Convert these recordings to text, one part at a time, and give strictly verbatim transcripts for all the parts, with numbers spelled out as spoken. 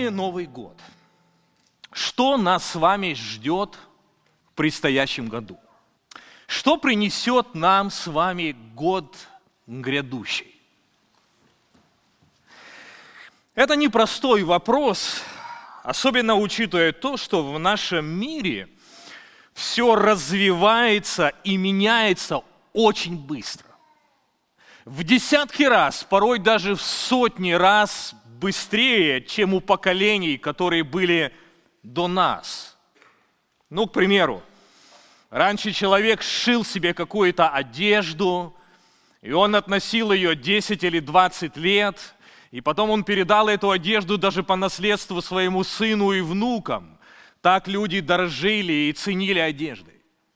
вами Новый год. Что нас с вами ждет в предстоящем году? Что принесет нам с вами год грядущий? Это непростой вопрос, особенно учитывая то, что в нашем мире все развивается и меняется очень быстро. В десятки раз, порой даже в сотни раз быстрее, чем у поколений, которые были до нас. Ну, к примеру, раньше человек сшил себе какую-то одежду, и он относил ее десять или двадцать лет, и потом он передал эту одежду даже по наследству своему сыну и внукам. Так люди дорожили и ценили одеждой.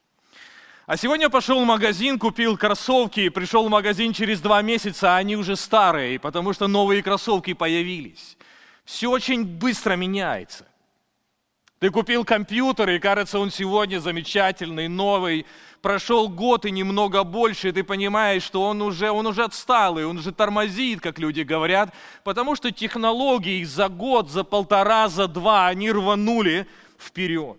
А сегодня пошел в магазин, купил кроссовки, и пришел в магазин через два месяца, а они уже старые, потому что новые кроссовки появились. Все очень быстро меняется. Ты купил компьютер, и кажется, он сегодня замечательный, новый. Прошел год и немного больше, и ты понимаешь, что он уже, он уже отсталый, он уже тормозит, как люди говорят, потому что технологии за год, за полтора, за два, они рванули вперед.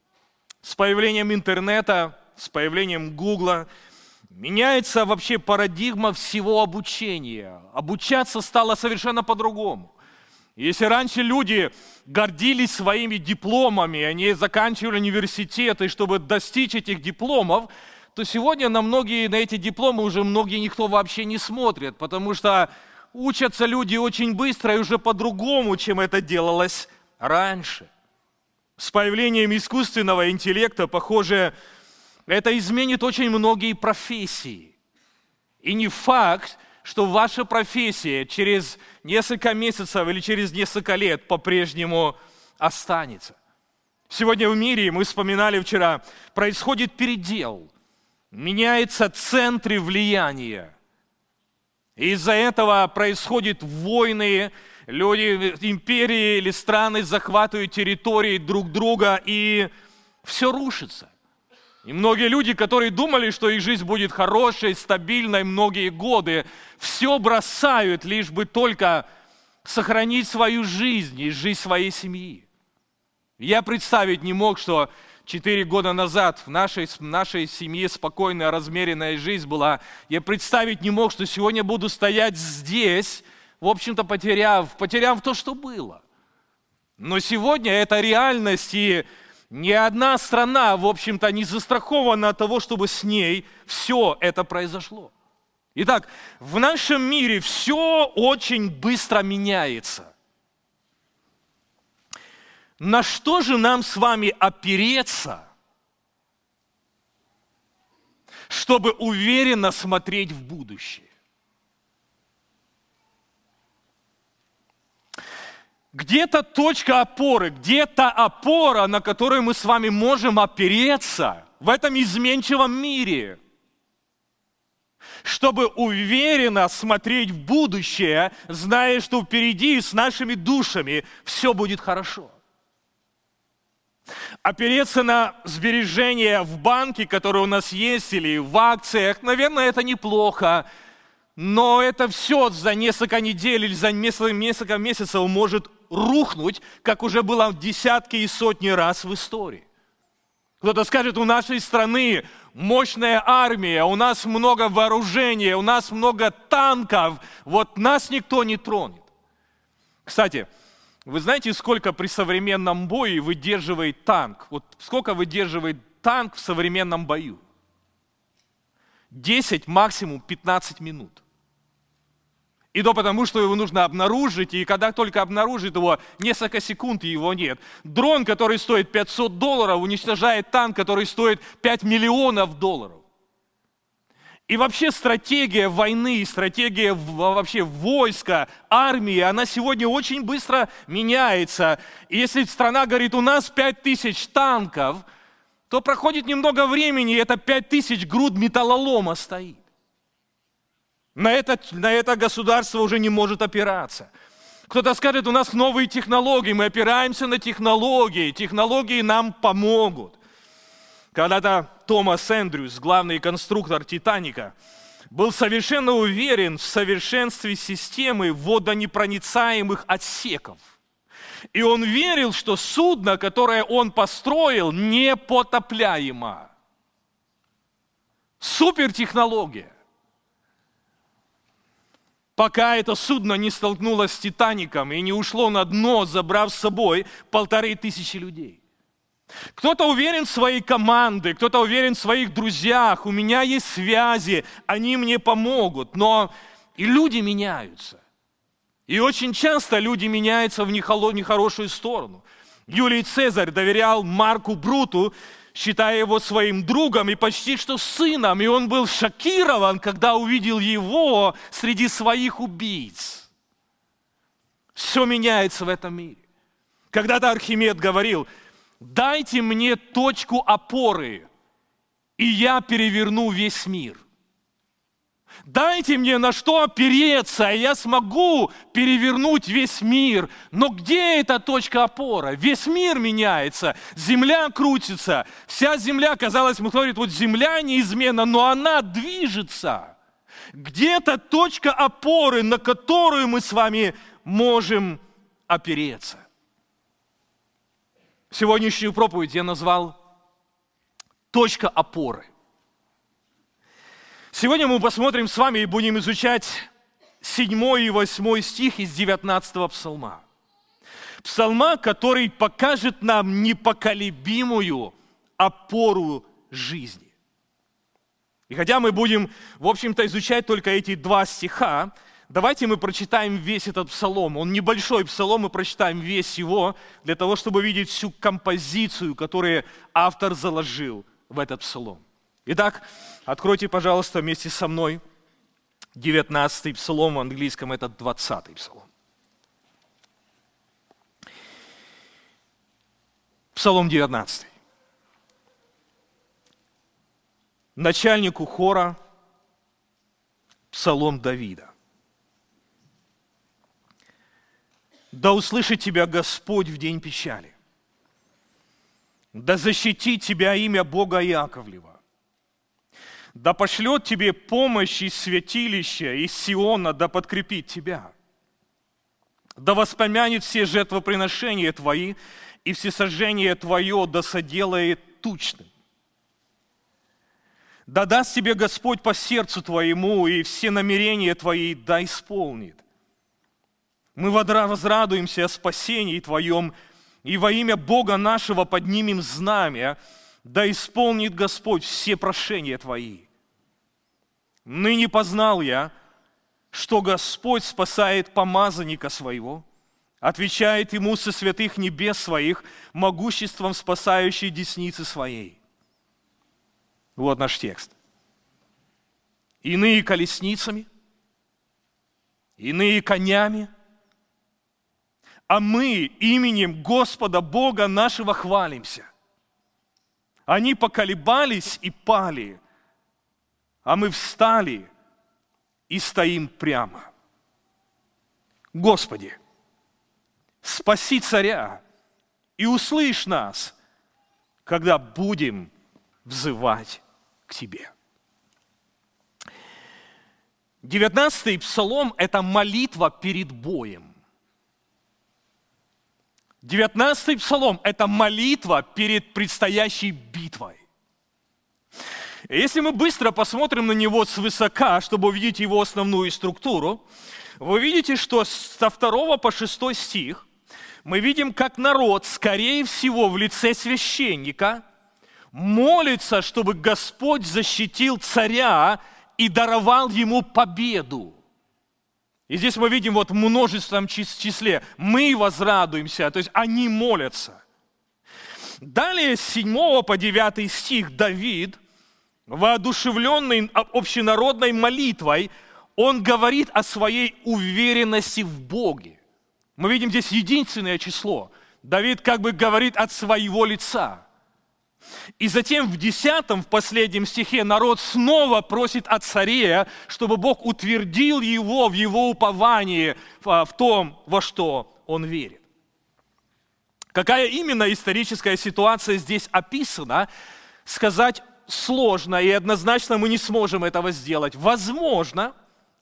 С появлением интернета, с появлением Гугла меняется вообще парадигма всего обучения. Обучаться стало совершенно по-другому. Если раньше люди гордились своими дипломами, они заканчивали университеты, чтобы достичь этих дипломов, то сегодня на многие, на эти дипломы уже многие никто вообще не смотрит, потому что учатся люди очень быстро и уже по-другому, чем это делалось раньше. С появлением искусственного интеллекта, похоже, это изменит очень многие профессии. И не факт, что ваша профессия через несколько месяцев или через несколько лет по-прежнему останется. Сегодня в мире, мы вспоминали вчера, происходит передел. Меняются центры влияния. Из-за этого происходят войны, люди, империи или страны захватывают территории друг друга, и все рушится. И многие люди, которые думали, что их жизнь будет хорошей, стабильной многие годы, все бросают, лишь бы только сохранить свою жизнь и жизнь своей семьи. Я представить не мог, что четыре года назад в нашей, в нашей семье спокойная, размеренная жизнь была. Я представить не мог, что сегодня буду стоять здесь, в общем-то, потеряв, потеряв то, что было. Но сегодня это реальность, и ни одна страна, в общем-то, не застрахована от того, чтобы с ней все это произошло. Итак, в нашем мире все очень быстро меняется. На что же нам с вами опереться, чтобы уверенно смотреть в будущее? Где-то точка опоры, где-то опора, на которую мы с вами можем опереться в этом изменчивом мире, чтобы уверенно смотреть в будущее, зная, что впереди с нашими душами все будет хорошо. Опереться на сбережения в банке, которые у нас есть, или в акциях, наверное, это неплохо. Но это все за несколько недель или за несколько месяцев может рухнуть, как уже было десятки и сотни раз в истории. Кто-то скажет, у нашей страны мощная армия, у нас много вооружения, у нас много танков, вот нас никто не тронет. Кстати, вы знаете, сколько при современном бою выдерживает танк? Вот сколько выдерживает танк в современном бою? десять, максимум пятнадцать минут. И то потому, что его нужно обнаружить, и когда только обнаружит его, несколько секунд, и его нет. Дрон, который стоит пятьсот долларов, уничтожает танк, который стоит пять миллионов долларов. И вообще стратегия войны, стратегия вообще войска, армии, она сегодня очень быстро меняется. И если страна говорит, у нас пять тысяч танков, то проходит немного времени, и это пять тысяч груд металлолома стоит. На это, на это государство уже не может опираться. Кто-то скажет, у нас новые технологии, мы опираемся на технологии, технологии нам помогут. Когда-то Томас Эндрюс, главный конструктор «Титаника», был совершенно уверен в совершенстве системы водонепроницаемых отсеков. И он верил, что судно, которое он построил, непотопляемо. Супертехнология. Пока это судно не столкнулось с Титаником и не ушло на дно, забрав с собой полторы тысячи людей. Кто-то уверен в своей команде, кто-то уверен в своих друзьях, у меня есть связи, они мне помогут, но и люди меняются. И очень часто люди меняются в нехорошую сторону. Юлий Цезарь доверял Марку Бруту, считая его своим другом и почти что сыном, и он был шокирован, когда увидел его среди своих убийц. Все меняется в этом мире. Когда-то Архимед говорил: дайте мне точку опоры, и я переверну весь мир. Дайте мне на что опереться, и я смогу перевернуть весь мир. Но где эта точка опоры? Весь мир меняется, земля крутится. Вся земля, казалось, мы говорим, вот земля неизменна, но она движется. Где-то точка опоры, на которую мы с вами можем опереться. Сегодняшнюю проповедь я назвал «Точка опоры». Сегодня мы посмотрим с вами и будем изучать седьмой и восьмой стих из девятнадцатого псалма. Псалма, который покажет нам непоколебимую опору жизни. И хотя мы будем, в общем-то, изучать только эти два стиха, давайте мы прочитаем весь этот псалом. Он небольшой псалом, мы прочитаем весь его, для того, чтобы видеть всю композицию, которую автор заложил в этот псалом. Итак, откройте, пожалуйста, вместе со мной девятнадцатый псалом, в английском это двадцатый псалом. Псалом девятнадцатый. Начальнику хора псалом Давида. «Да услышит тебя Господь в день печали, да защитит тебя имя Бога Яковлева. Да пошлет тебе помощь из святилища, из Сиона, да подкрепит тебя. Да воспомянет все жертвоприношения твои, и всесожжение твое да соделает тучным. Да даст тебе Господь по сердцу твоему, и все намерения твои да исполнит. Мы возрадуемся о спасении твоем, и во имя Бога нашего поднимем знамя, да исполнит Господь все прошения твои. Ныне познал я, что Господь спасает помазанника своего, отвечает ему со святых небес своих, могуществом спасающей десницы своей». Вот наш текст. «Иные колесницами, иные конями, а мы именем Господа Бога нашего хвалимся. Они поколебались и пали, а мы встали и стоим прямо. Господи, спаси царя и услышь нас, когда будем взывать к Тебе». Девятнадцатый псалом – это молитва перед боем. Девятнадцатый псалом – это молитва перед предстоящей битвой. Если мы быстро посмотрим на него свысока, чтобы увидеть его основную структуру, вы видите, что со второго по шестой стих мы видим, как народ, скорее всего, в лице священника, молится, чтобы Господь защитил царя и даровал ему победу. И здесь мы видим вот в множественном числе «мы возрадуемся», то есть они молятся. Далее с седьмого по девятый стих Давид, воодушевленный общенародной молитвой, он говорит о своей уверенности в Боге. Мы видим здесь единственное число. Давид как бы говорит от своего лица. И затем в десятом, в последнем стихе, народ снова просит о царе, чтобы Бог утвердил его в его уповании, в том, во что он верит. Какая именно историческая ситуация здесь описана, сказать сложно, и однозначно мы не сможем этого сделать. Возможно,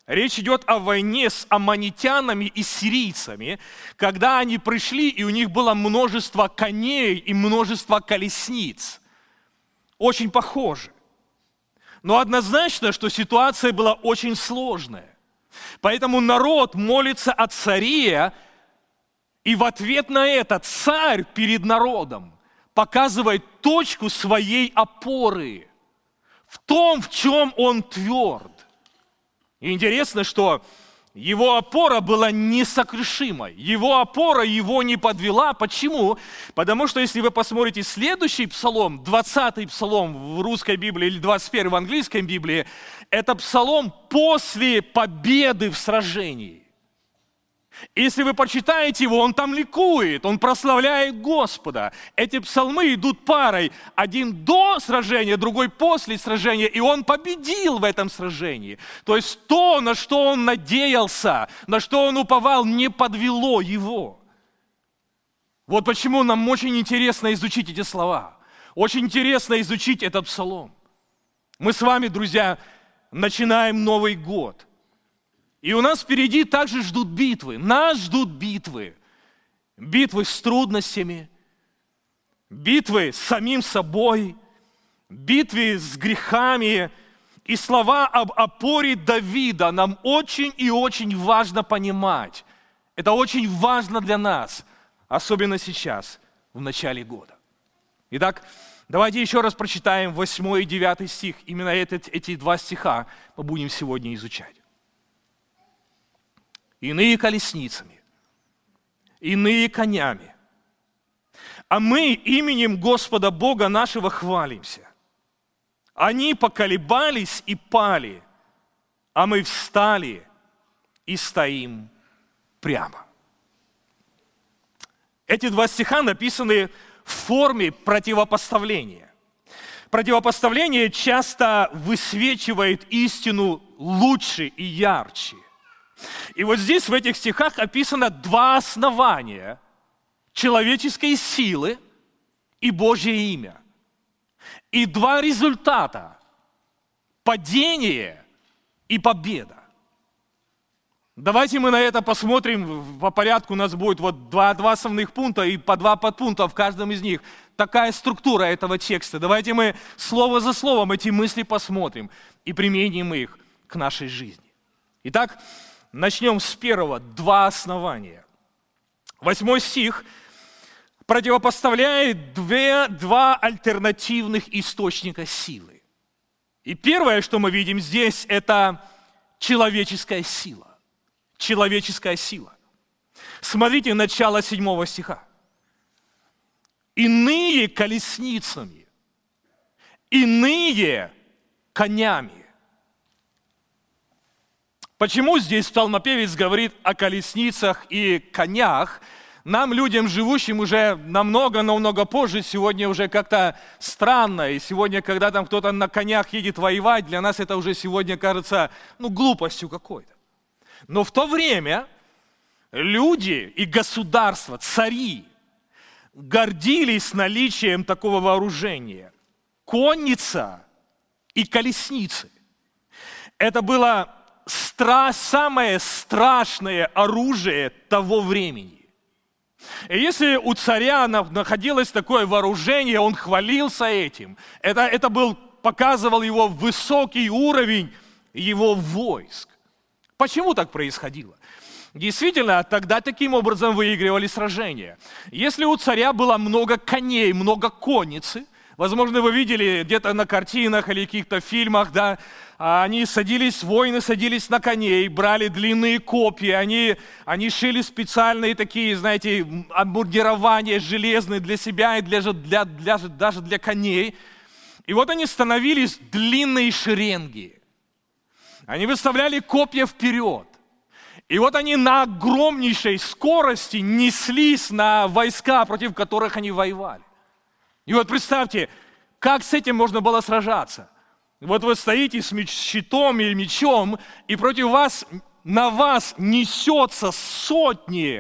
Речь идет о войне с аммонитянами и сирийцами, когда они пришли, и у них было множество коней и множество колесниц. Очень похоже. Но однозначно, что ситуация была очень сложная. Поэтому народ молится о царе, и в ответ на это царь перед народом показывает точку своей опоры в том, в чем он тверд. И интересно, что его опора была несокрушимой. Его опора его не подвела. Почему? Потому что если вы посмотрите следующий псалом, двадцатый псалом в русской Библии или двадцать первый в английской Библии, это псалом после победы в сражении. Если вы прочитаете его, он там ликует, он прославляет Господа. Эти псалмы идут парой. Один до сражения, другой после сражения, и он победил в этом сражении. То есть то, на что он надеялся, на что он уповал, не подвело его. Вот почему нам очень интересно изучить эти слова. Очень интересно изучить этот псалом. Мы с вами, друзья, начинаем Новый год. И у нас впереди также ждут битвы. Нас ждут битвы. Битвы с трудностями, битвы с самим собой, битвы с грехами. И слова об опоре Давида нам очень и очень важно понимать. Это очень важно для нас, особенно сейчас, в начале года. Итак, давайте еще раз прочитаем восьмой и девятый стих. Именно этот, эти два стиха мы будем сегодня изучать. Иные колесницами, иные конями. А мы именем Господа Бога нашего хвалимся. Они поколебались и пали, а мы встали и стоим прямо. Эти два стиха написаны в форме противопоставления. Противопоставление часто высвечивает истину лучше и ярче. И вот здесь в этих стихах описано два основания человеческой силы и Божье имя. И два результата – падение и победа. Давайте мы на это посмотрим по порядку. У нас будет вот два, два основных пункта и по два подпункта в каждом из них. Такая структура этого текста. Давайте мы слово за словом эти мысли посмотрим и применим их к нашей жизни. Итак, начнем с первого. Два основания. Восьмой стих противопоставляет две, два альтернативных источника силы. И первое, что мы видим здесь, это человеческая сила. Человеческая сила. Смотрите начало седьмого стиха. Иные колесницами, иные конями. Почему здесь псалмопевец говорит о колесницах и конях? Нам, людям, живущим уже намного-намного позже, сегодня уже как-то странно. И сегодня, когда там кто-то на конях едет воевать, для нас это уже сегодня кажется, ну, глупостью какой-то. Но в то время люди и государства, цари, гордились наличием такого вооружения. Конница и колесницы. Это было стра- самое страшное оружие того времени. И если у царя находилось такое вооружение, он хвалился этим. Это, это был, показывал его высокий уровень его войск. Почему так происходило? Действительно, тогда таким образом выигрывали сражения. Если у царя было много коней, много конницы, возможно, вы видели где-то на картинах или каких-то фильмах, да, они садились, воины садились на коней, брали длинные копья, они, они шили специальные такие, знаете, обмундирования железные для себя и для, для, для, даже для коней. И вот они становились длинные шеренги. Они выставляли копья вперед. И вот они на огромнейшей скорости неслись на войска, против которых они воевали. И вот представьте, как с этим можно было сражаться. Вот вы стоите с меч, щитом или мечом, и против вас, на вас несется сотни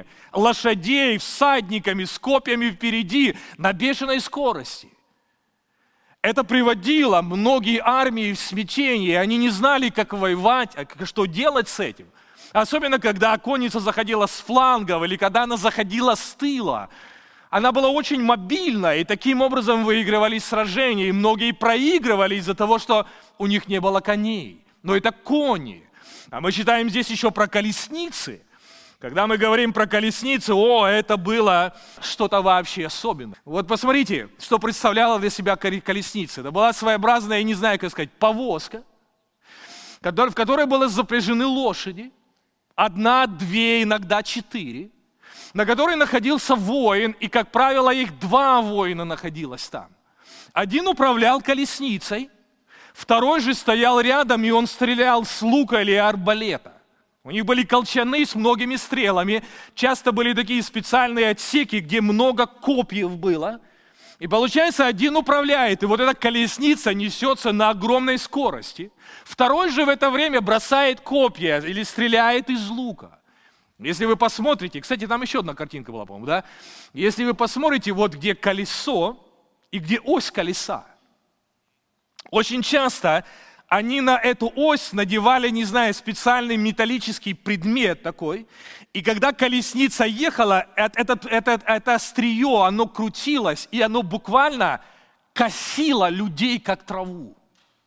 лошадей, всадниками, с копьями впереди, на бешеной скорости. это приводило многие армии в смятение, они не знали, как воевать, что делать с этим. Особенно, когда конница заходила с флангов или когда она заходила с тыла. Она была очень мобильна, и таким образом выигрывались сражения. И многие проигрывали из-за того, что у них не было коней. Но это кони. А мы читаем здесь еще про колесницы. Когда мы говорим про колесницы, о, это было что-то вообще особенное. Вот посмотрите, что представляла для себя колесница. Это была своеобразная, я не знаю, как сказать, повозка, в которой были запряжены лошади. Одна, две, иногда четыре, на которой находился воин, и, как правило, их два воина находилось там. Один управлял колесницей, второй же стоял рядом, и он стрелял с лука или арбалета. У них были колчаны с многими стрелами, часто были такие специальные отсеки, где много копьев было. И получается, один управляет, и вот эта колесница несется на огромной скорости. Второй же в это время бросает копья или стреляет из лука. Если вы посмотрите, кстати, там еще одна картинка была, по-моему, да? Если вы посмотрите, вот где колесо и где ось колеса, очень часто они на эту ось надевали, не знаю, специальный металлический предмет такой, и когда колесница ехала, это, это, это острие, оно крутилось, и оно буквально косило людей, как траву.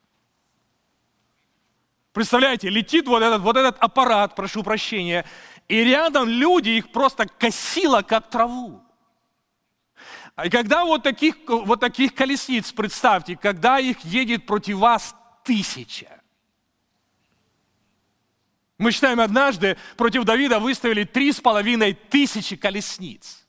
Представляете, летит вот этот, вот этот аппарат, прошу прощения, и рядом люди, их просто косило, как траву. И когда вот таких, вот таких колесниц, представьте, когда их едет против вас тысяча. Мы читаем, однажды против Давида выставили три с половиной тысячи колесниц.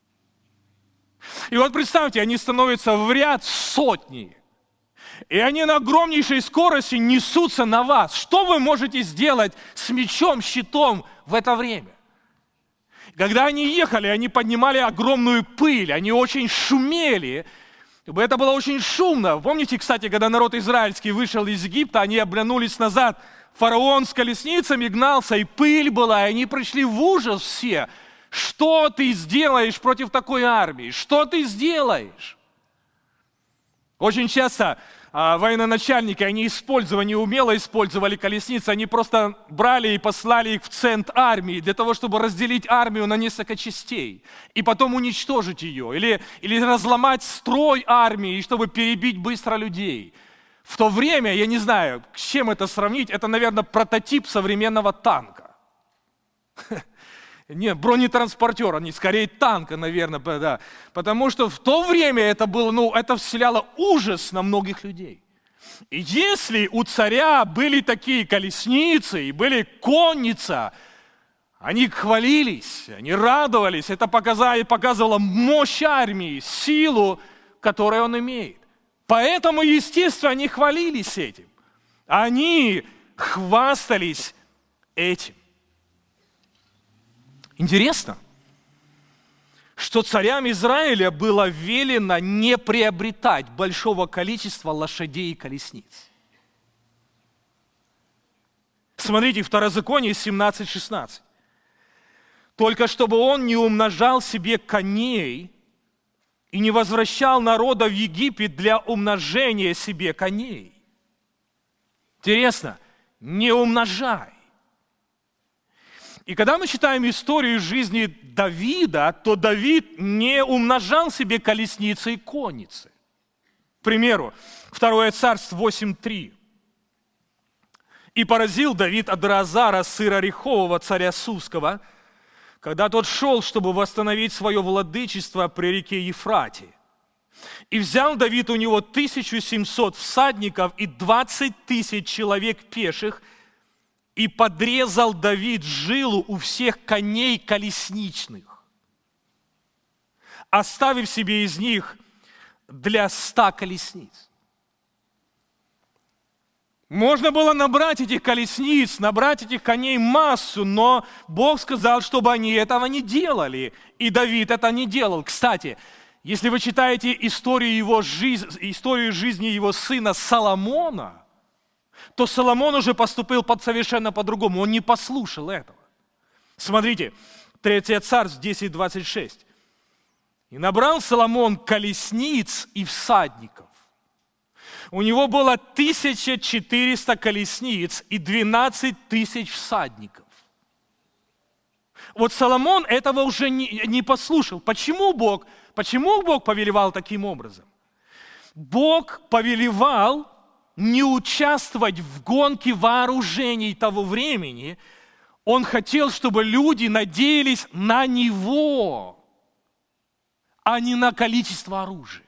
И вот представьте, они становятся в ряд сотни. И они на огромнейшей скорости несутся на вас. Что вы можете сделать с мечом, щитом в это время? Когда они ехали, они поднимали огромную пыль, они очень шумели. Это было очень шумно. Помните, кстати, когда народ израильский вышел из Египта, они обернулись назад. Фараон с колесницами гнался, и пыль была, и они пришли в ужас все. Что ты сделаешь против такой армии? Что ты сделаешь? Очень часто а, военачальники, они использовали, не умело использовали колесницы, они просто брали и послали их в центр армии для того, чтобы разделить армию на несколько частей и потом уничтожить ее, или, или разломать строй армии, чтобы перебить быстро людей. В то время, я не знаю, с чем это сравнить, это, наверное, прототип современного танка. Нет, бронетранспортера, не скорее танка, наверное, да. Потому что в то время это было, ну, это вселяло ужас на многих людей. И если у царя были такие колесницы и были конница, они хвалились, они радовались, это показало, показывало мощь армии, силу, которую он имеет. Поэтому, естественно, они хвалились этим. Они хвастались этим. Интересно, что царям Израиля было велено не приобретать большого количества лошадей и колесниц. Смотрите, Второзаконие семнадцать шестнадцать. Только чтобы он не умножал себе коней и не возвращал народа в Египет для умножения себе коней. Интересно, не умножай. И когда мы читаем историю жизни Давида, то Давид не умножал себе колесницы и конницы. К примеру, второе Царств восемь три. «И поразил Давид Адразара, сына Рехового, царя Сусского, когда тот шел, чтобы восстановить свое владычество при реке Ефрате. И взял Давид у него тысячу семьсот всадников и двадцать тысяч человек пеших, и подрезал Давид жилу у всех коней колесничных, оставив себе из них для ста колесниц». Можно было набрать этих колесниц, набрать этих коней массу, но Бог сказал, чтобы они этого не делали. И Давид это не делал. Кстати, если вы читаете историю, его жизни, историю жизни его сына Соломона, то Соломон уже поступил под совершенно по-другому. Он не послушал этого. Смотрите, третье Царств десять двадцать шесть. «И набрал Соломон колесниц и всадников, У него было тысяча четыреста колесниц и двенадцать тысяч всадников. Вот Соломон этого уже не, не послушал. Почему Бог, почему Бог повелевал таким образом? Бог повелевал не участвовать в гонке вооружений того времени. Он хотел, чтобы люди надеялись на Него, а не на количество оружия.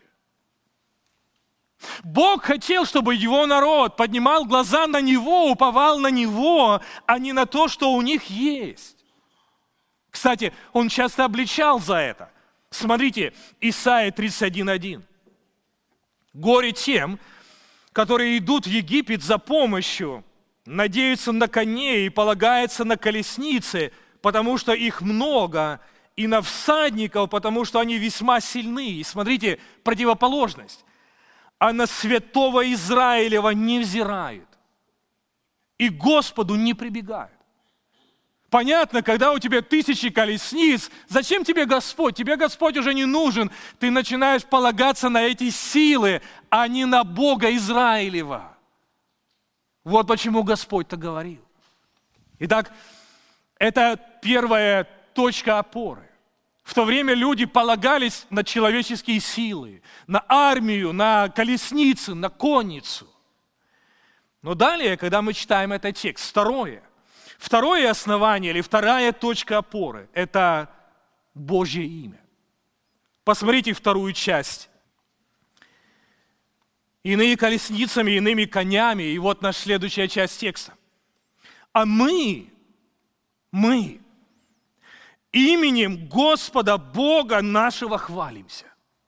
Бог хотел, чтобы Его народ поднимал глаза на Него, уповал на Него, а не на то, что у них есть. Кстати, Он часто обличал за это. Смотрите, Исайя тридцать один один. «Горе тем, которые идут в Египет за помощью, надеются на коней и полагаются на колесницы, потому что их много, и на всадников, потому что они весьма сильны». И смотрите, противоположность. «А на святого Израилева не взирают, и к Господу не прибегают». Понятно, когда у тебя тысячи колесниц, зачем тебе Господь? Тебе Господь уже не нужен. Ты начинаешь полагаться на эти силы, а не на Бога Израилева. Вот почему Господь так говорил. Итак, это первая точка опоры. В то время люди полагались на человеческие силы, на армию, на колесницы, на конницу. Но далее, когда мы читаем этот текст, второе, Второе основание или вторая точка опоры – это Божье имя. Посмотрите вторую часть. «Иные колесницами, иными конями». И вот наша следующая часть текста. «А мы, мы именем Господа Бога нашего хвалимся».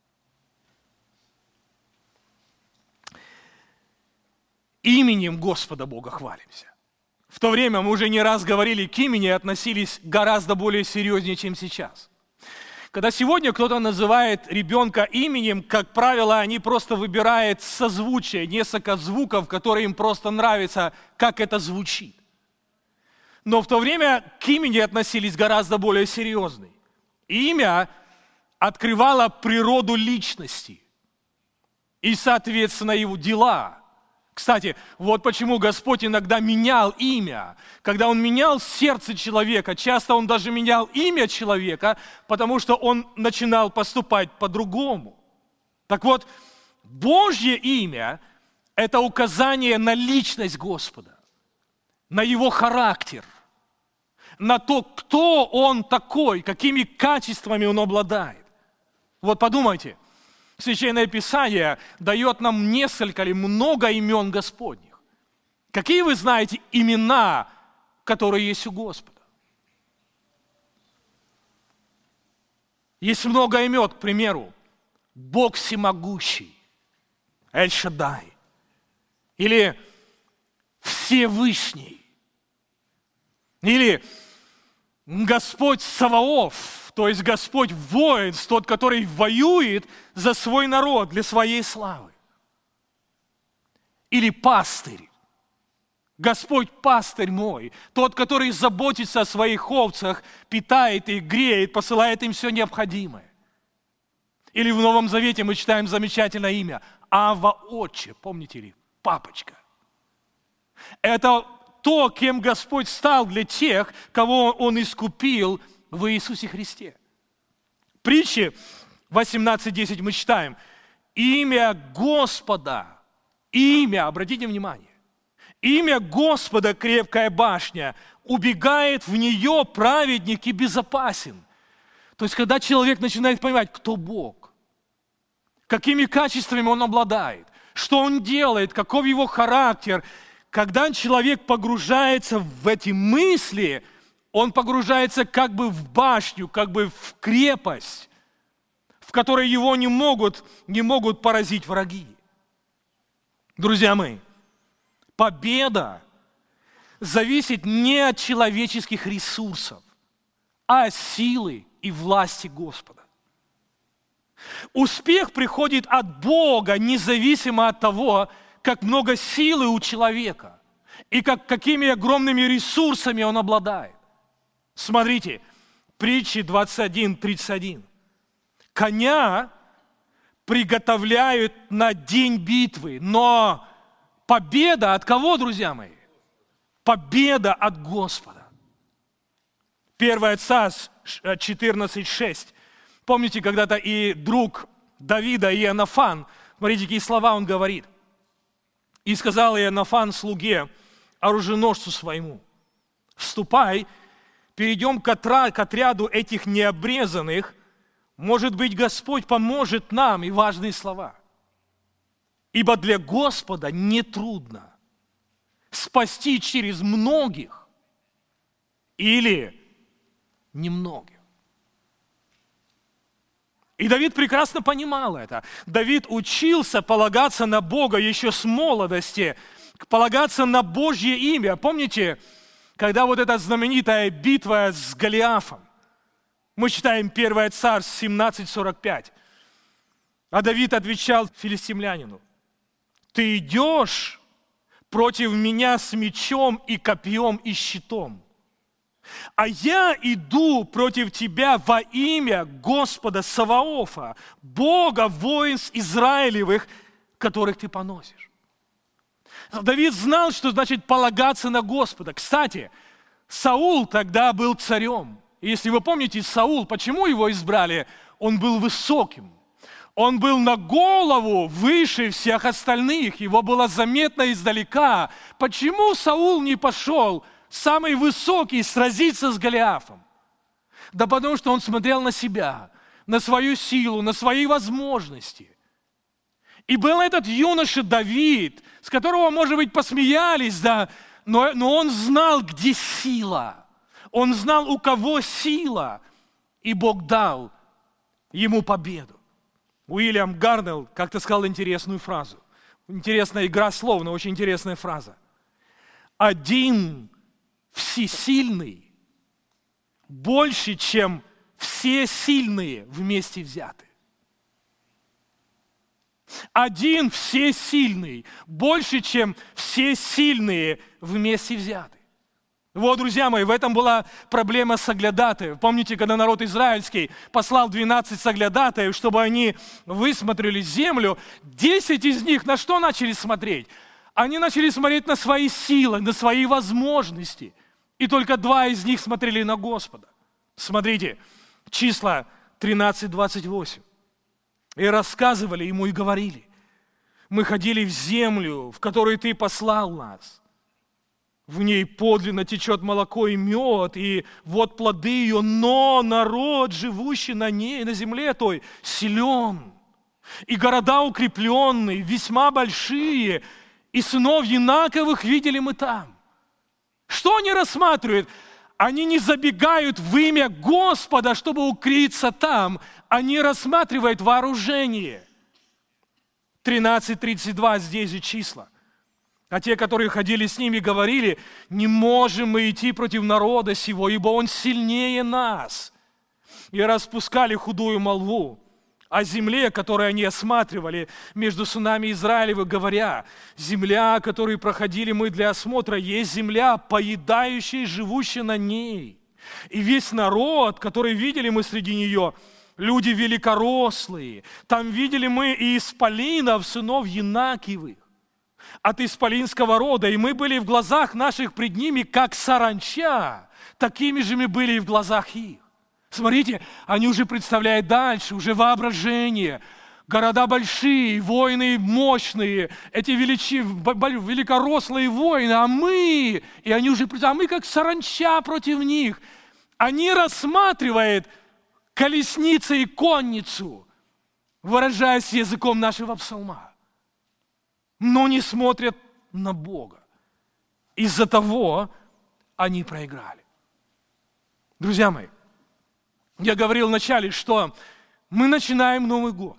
Именем Господа Бога хвалимся. В то время мы уже не раз говорили, к имени относились гораздо более серьезнее, чем сейчас. Когда сегодня кто-то называет ребенка именем, как правило, они просто выбирают созвучие, несколько звуков, которые им просто нравятся, как это звучит. Но в то время к имени относились гораздо более серьезно. Имя открывало природу личности и, соответственно, его дела. Кстати, вот почему Господь иногда менял имя. Когда Он менял сердце человека, часто Он даже менял имя человека, потому что он начинал поступать по-другому. Так вот, Божье имя – это указание на личность Господа, на Его характер, на то, кто Он такой, какими качествами Он обладает. Вот подумайте. Священное Писание дает нам несколько или много имен Господних. Какие вы знаете имена, которые есть у Господа? Есть много имен, к примеру, Бог всемогущий, Эль-Шаддай, или Всевышний, или Господь Саваоф. То есть Господь воин, тот, который воюет за свой народ, для своей славы. Или пастырь. Господь пастырь мой, тот, который заботится о своих овцах, питает их, греет, посылает им все необходимое. Или в Новом Завете мы читаем замечательное имя Ава Отче, помните ли, папочка. Это то, кем Господь стал для тех, кого Он искупил в Иисусе Христе. Притчи восемнадцать десять мы читаем. Имя Господа, имя, обратите внимание, имя Господа крепкая башня, убегает в нее праведник и безопасен. То есть, когда человек начинает понимать, кто Бог, какими качествами Он обладает, что Он делает, каков Его характер, когда человек погружается в эти мысли, он погружается как бы в башню, как бы в крепость, в которой его не могут, не могут поразить враги. Друзья мои, победа зависит не от человеческих ресурсов, а от силы и власти Господа. Успех приходит от Бога, независимо от того, как много силы у человека и как, какими огромными ресурсами он обладает. Смотрите, притчи двадцать один тридцать один. Коня приготовляют на день битвы. Но победа от кого, друзья мои? Победа от Господа. первое Царств четырнадцать шесть. Помните, когда-то и друг Давида, Иоаннафан, смотрите, какие слова он говорит. «И сказал Иоаннафан слуге, оруженосцу своему, вступай, перейдем к отряду этих необрезанных, может быть, Господь поможет нам». И важные слова. «Ибо для Господа нетрудно спасти через многих или немногих». И Давид прекрасно понимал это. Давид учился полагаться на Бога еще с молодости, полагаться на Божье имя. Помните, когда вот эта знаменитая битва с Голиафом? Мы читаем первое Царств семнадцать сорок пять. А Давид отвечал филистимлянину: «Ты идешь против меня с мечом и копьем и щитом, а я иду против тебя во имя Господа Саваофа, Бога воинств Израилевых, которых ты поносишь». Давид знал, что значит полагаться на Господа. Кстати, Саул тогда был царем. И если вы помните, Саул, почему его избрали? Он был высоким. Он был на голову выше всех остальных. Его было заметно издалека. Почему Саул не пошел, самый высокий, сразиться с Голиафом? Да потому что он смотрел на себя, на свою силу, на свои возможности. И был этот юноша Давид, с которого, может быть, посмеялись, да, но, но он знал, где сила. Он знал, у кого сила. И Бог дал ему победу. Уильям Гарнелл как-то сказал интересную фразу. Интересная игра слов, но очень интересная фраза. «Один всесильный больше, чем все сильные вместе взяты». Один всесильный больше, чем все сильные вместе взяты. Вот, друзья мои, в этом была проблема соглядатаев. Помните, когда народ израильский послал двенадцать соглядатаев, чтобы они высмотрели землю, десять из них на что начали смотреть? Они начали смотреть на свои силы, на свои возможности. И только два из них смотрели на Господа. Смотрите, числа тринадцать двадцать восемь. «И рассказывали ему и говорили: мы ходили в землю, в которую ты послал нас. В ней подлинно течет молоко и мед, и вот плоды ее, но народ, живущий на ней, на земле той, силен, и города укрепленные, весьма большие, и сынов Янаковых видели мы там». Что они рассматривают? Они не забегают в имя Господа, чтобы укрыться там. Они рассматривают вооружение. тринадцать тридцать два, здесь же числа. А те, которые ходили с ними, говорили: не можем мы идти против народа сего, ибо он сильнее нас. И распускали худую молву о земле, которую они осматривали между сынами Израилевых, говоря: земля, которую проходили мы для осмотра, есть земля, поедающая и живущая на ней. И весь народ, который видели мы среди нее, люди великорослые. Там видели мы и исполинов, сынов Янакиевых, от исполинского рода, и мы были в глазах наших пред ними, как саранча, такими же мы были и в глазах их. Смотрите, они уже представляют дальше, уже воображение. Города большие, воины мощные, эти величи, великорослые воины, а мы, и они уже представляют, а мы как саранча против них. Они рассматривают колесницу и конницу, выражаясь языком нашего псалма, но не смотрят на Бога. Из-за того они проиграли. Друзья мои, я говорил вначале, что мы начинаем Новый год.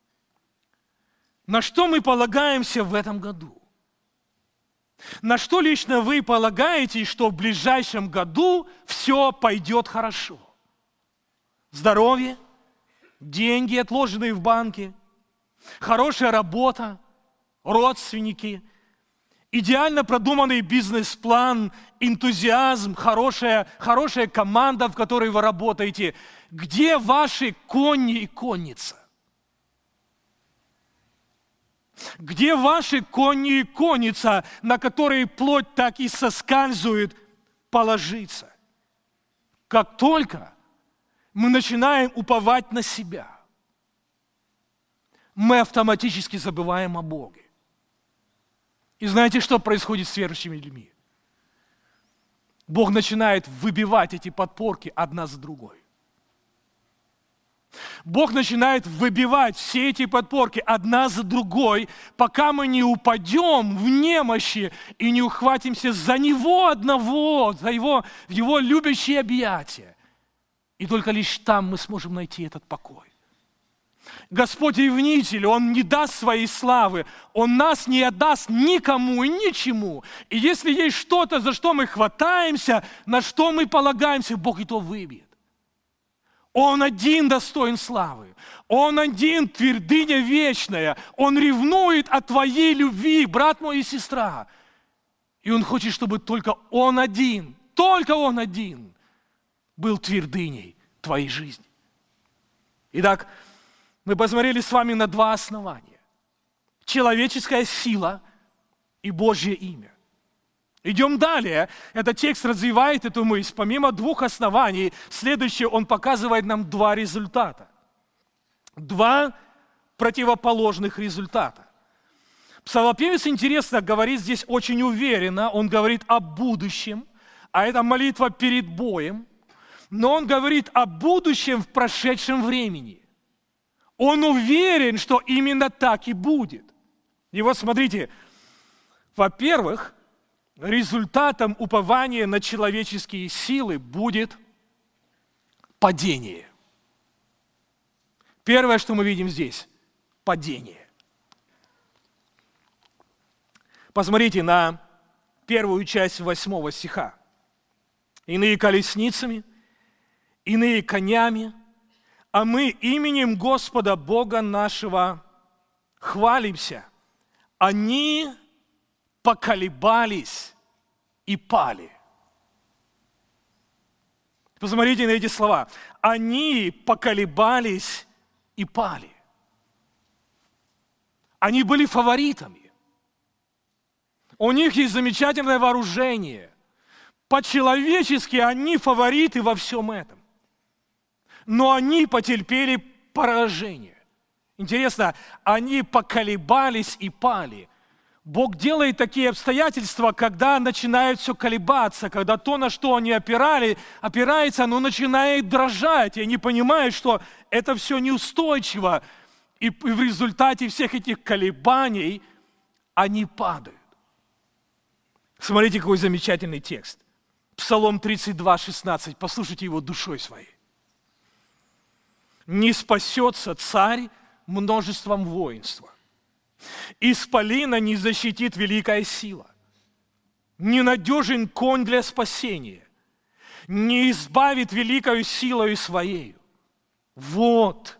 На что мы полагаемся в этом году? На что лично вы полагаетесь, что в ближайшем году все пойдет хорошо? Здоровье, деньги, отложенные в банке, хорошая работа, родственники, идеально продуманный бизнес-план, энтузиазм, хорошая, хорошая команда, в которой вы работаете. Где ваши кони и конница? Где ваши кони и конница, на которые плоть так и соскальзывает, положиться? Как только мы начинаем уповать на себя, мы автоматически забываем о Боге. И знаете, что происходит с верующими людьми? Бог начинает выбивать эти подпорки одна за другой. Бог начинает выбивать все эти подпорки одна за другой, пока мы не упадем в немощи и не ухватимся за Него одного, за Его, в Его любящие объятия. И только лишь там мы сможем найти этот покой. Господь ревнитель, Он не даст своей славы, Он нас не отдаст никому и ничему. И если есть что-то, за что мы хватаемся, на что мы полагаемся, Бог и то выбьет. Он один достоин славы. Он один твердыня вечная. Он ревнует о твоей любви, брат мой и сестра. И Он хочет, чтобы только Он один, только Он один был твердыней твоей жизни. Итак, мы посмотрели с вами на два основания. Человеческая сила и Божье имя. Идем далее. Этот текст развивает эту мысль. Помимо двух оснований, следующее он показывает нам два результата. Два противоположных результата. Псалмопевец, интересно, говорит здесь очень уверенно. Он говорит о будущем, а это молитва перед боем. Но он говорит о будущем в прошедшем времени. Он уверен, что именно так и будет. И вот смотрите, во-первых, результатом упования на человеческие силы будет падение. Первое, что мы видим здесь – падение. Посмотрите на первую часть восьмого стиха. «Иные колесницами, иные конями, а мы именем Господа Бога нашего хвалимся. Они поколебались и пали». Посмотрите на эти слова. Они поколебались и пали. Они были фаворитами. У них есть замечательное вооружение. По-человечески они фавориты во всем этом. Но они потерпели поражение. Интересно, они поколебались и пали. Бог делает такие обстоятельства, когда начинает все колебаться, когда то, на что они опирали, опирается, оно начинает дрожать, и они понимают, что это все неустойчиво, и в результате всех этих колебаний они падают. Смотрите, какой замечательный текст. Псалом тридцать два, шестнадцать. Послушайте его душой своей. «Не спасется царь множеством воинства. Исполина не защитит великая сила. Ненадежен конь для спасения. Не избавит великою силою своею. Вот,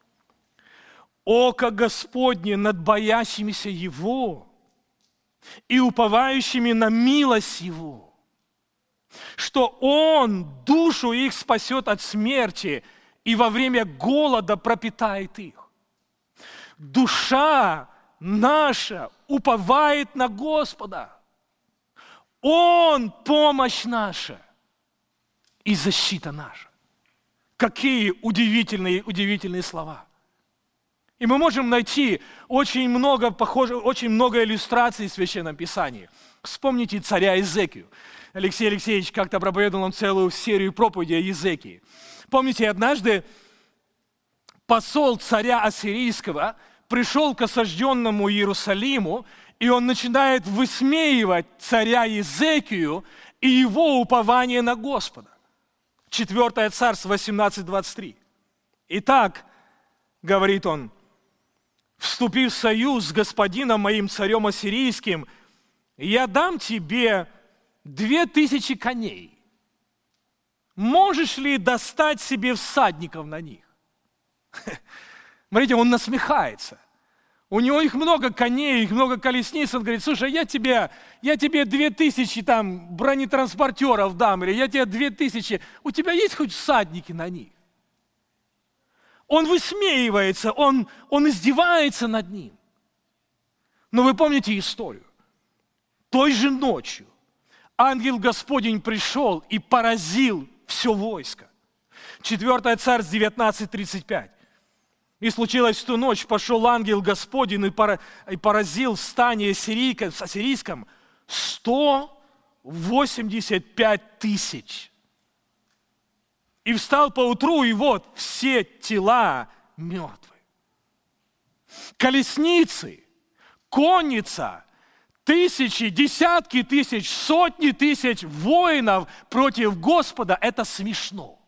око Господне над боящимися Его и уповающими на милость Его, что Он душу их спасет от смерти и во время голода пропитает их. Душа наша уповает на Господа. Он помощь наша и защита наша». Какие удивительные, удивительные слова. И мы можем найти очень много, похоже, очень много иллюстраций в Священном Писании. Вспомните царя Иезекию. Алексей Алексеевич как-то проповедовал нам целую серию проповедей о Иезекии. Помните, однажды посол царя Ассирийского пришел к осажденному Иерусалиму, и он начинает высмеивать царя Иезекию и его упование на Господа. Четвертое царство восемнадцать двадцать три. «Итак, — говорит он, — вступив в союз с господином моим царем ассирийским, я дам тебе две тысячи коней. Можешь ли достать себе всадников на них?» Смотрите, он насмехается. У него их много коней, их много колесниц. Он говорит: слушай, я тебе, я тебе две тысячи там бронетранспортеров дам, или я тебе две тысячи. У тебя есть хоть всадники на них? Он высмеивается, он, он издевается над ним. Но вы помните историю? Той же ночью ангел Господень пришел и поразил все войско. четвёртое Царств девятнадцать тридцать пять. И случилось в ту ночь, пошел ангел Господень и поразил в стане ассирийском сто восемьдесят пять тысяч. И встал поутру, и вот все тела мертвые. Колесницы, конница, тысячи, десятки тысяч, сотни тысяч воинов против Господа – это смешно.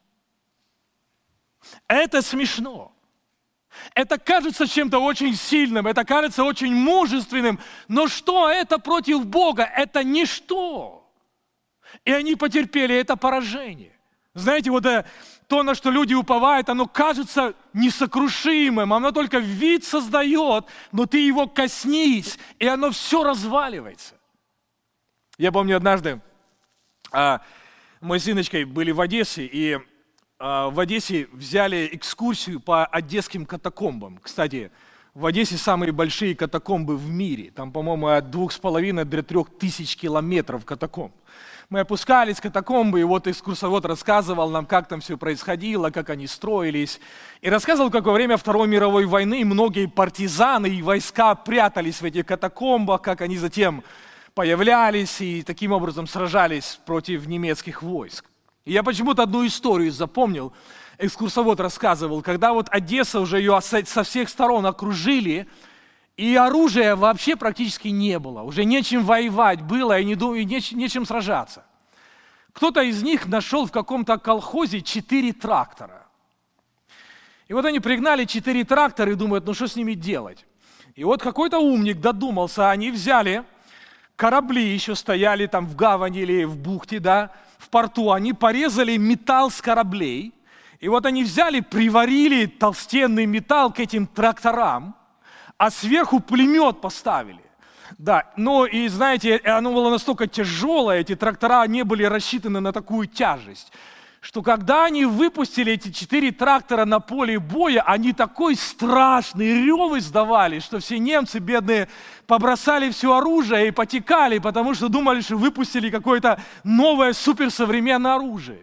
Это смешно. Это кажется чем-то очень сильным, это кажется очень мужественным, но что это против Бога? Это ничто. И они потерпели это поражение. Знаете, вот то, на что люди уповают, оно кажется несокрушимым, оно только вид создает, но ты его коснись, и оно все разваливается. Я помню однажды, мы с Инночкой были в Одессе, и в Одессе взяли экскурсию по одесским катакомбам. Кстати, в Одессе самые большие катакомбы в мире. Там, по-моему, от двух с половиной до трех тысяч километров катакомб. Мы опускались в катакомбы, и вот экскурсовод рассказывал нам, как там все происходило, как они строились. И рассказывал, как во время Второй мировой войны многие партизаны и войска прятались в этих катакомбах, как они затем появлялись и таким образом сражались против немецких войск. И я почему-то одну историю запомнил, экскурсовод рассказывал, когда вот Одесса, уже ее со всех сторон окружили, и оружия вообще практически не было, уже нечем воевать было и, не, и неч, нечем сражаться. Кто-то из них нашел в каком-то колхозе четыре трактора. И вот они пригнали четыре трактора и думают, ну что с ними делать? И вот какой-то умник додумался, они взяли корабли, еще стояли там в гавани или в бухте, да, в порту, они порезали металл с кораблей, и вот они взяли, приварили толстенный металл к этим тракторам, а сверху пулемет поставили. Да, но и знаете, оно было настолько тяжелое, эти трактора не были рассчитаны на такую тяжесть, что когда они выпустили эти четыре трактора на поле боя, они такой страшный рев издавали, что все немцы бедные побросали все оружие и потекали, потому что думали, что выпустили какое-то новое суперсовременное оружие.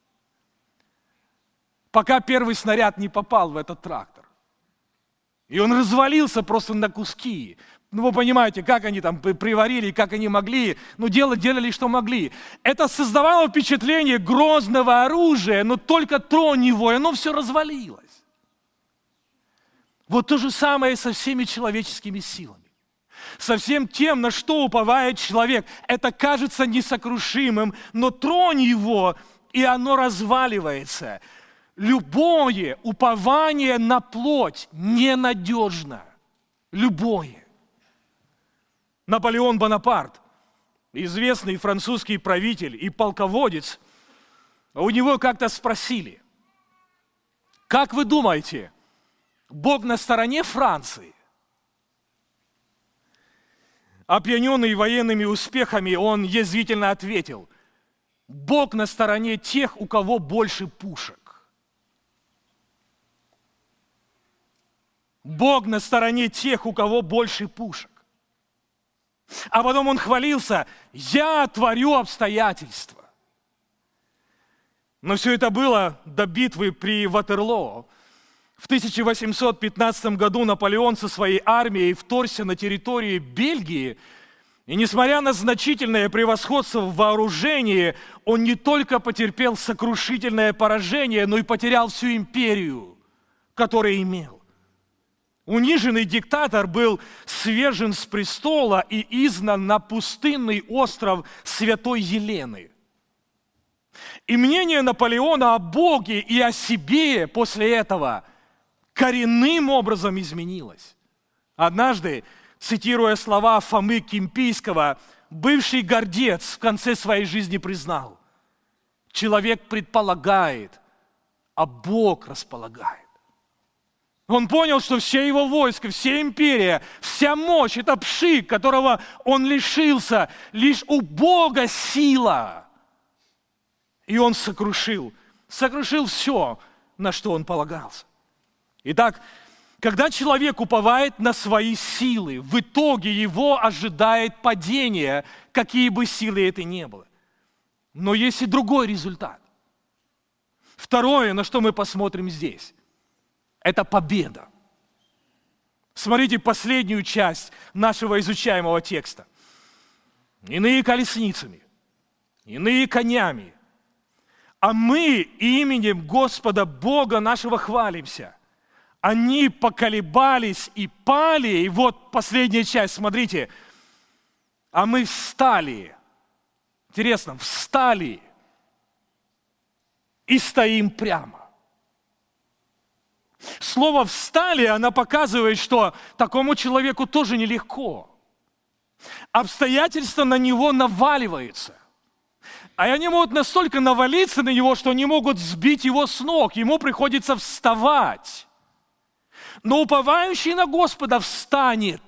Пока первый снаряд не попал в этот трактор. И он развалился просто на куски. Ну, вы понимаете, как они там приварили, как они могли, ну, делать, делали, что могли. Это создавало впечатление грозного оружия, но только тронь его, и оно все развалилось. Вот то же самое со всеми человеческими силами. Со всем тем, на что уповает человек. Это кажется несокрушимым, но тронь его, и оно разваливается. Любое упование на плоть ненадежно. Любое. Наполеон Бонапарт, известный французский правитель и полководец, у него как-то спросили, как вы думаете, Бог на стороне Франции? Опьяненный военными успехами, он язвительно ответил, Бог на стороне тех, у кого больше пушек. Бог на стороне тех, у кого больше пушек. А потом он хвалился, я творю обстоятельства. Но все это было до битвы при Ватерлоо. В тысяча восемьсот пятнадцатом году Наполеон со своей армией вторгся на территорию Бельгии, и несмотря на значительное превосходство в вооружении, он не только потерпел сокрушительное поражение, но и потерял всю империю, которую имел. Униженный диктатор был свержен с престола и изгнан на пустынный остров Святой Елены. И мнение Наполеона о Боге и о себе после этого коренным образом изменилось. Однажды, цитируя слова Фомы Кимпийского, бывший гордец в конце своей жизни признал, человек предполагает, а Бог располагает. Он понял, что все его войска, вся империя, вся мощь – это пшик, которого он лишился. Лишь у Бога сила. И он сокрушил, сокрушил все, на что он полагался. Итак, Когда человек уповает на свои силы, в итоге его ожидает падение, какие бы силы это ни было. Но есть и другой результат. Второе, на что мы посмотрим здесь, это победа. Смотрите последнюю часть нашего изучаемого текста. Иные колесницами, иные конями, а мы именем Господа Бога нашего хвалимся. Они поколебались и пали, и вот последняя часть, смотрите, а мы встали. Интересно, встали и стоим прямо. Слово «встали», оно показывает, что такому человеку тоже нелегко. Обстоятельства на него наваливаются. А они могут настолько навалиться на него, что они могут сбить его с ног. Ему приходится вставать. Но уповающий на Господа встанет.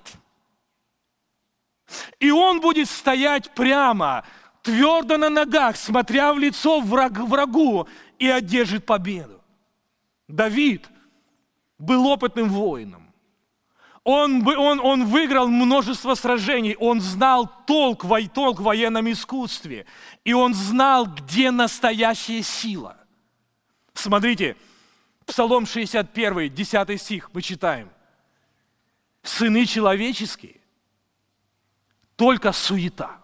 И он будет стоять прямо, твердо на ногах, смотря в лицо враг, врагу, и одержит победу. Давид был опытным воином. Он, он, он выиграл множество сражений, он знал толк, толк в военном искусстве, и он знал, где настоящая сила. Смотрите, Псалом шестьдесят один, десятый стих, мы читаем. «Сыны человеческие, только суета.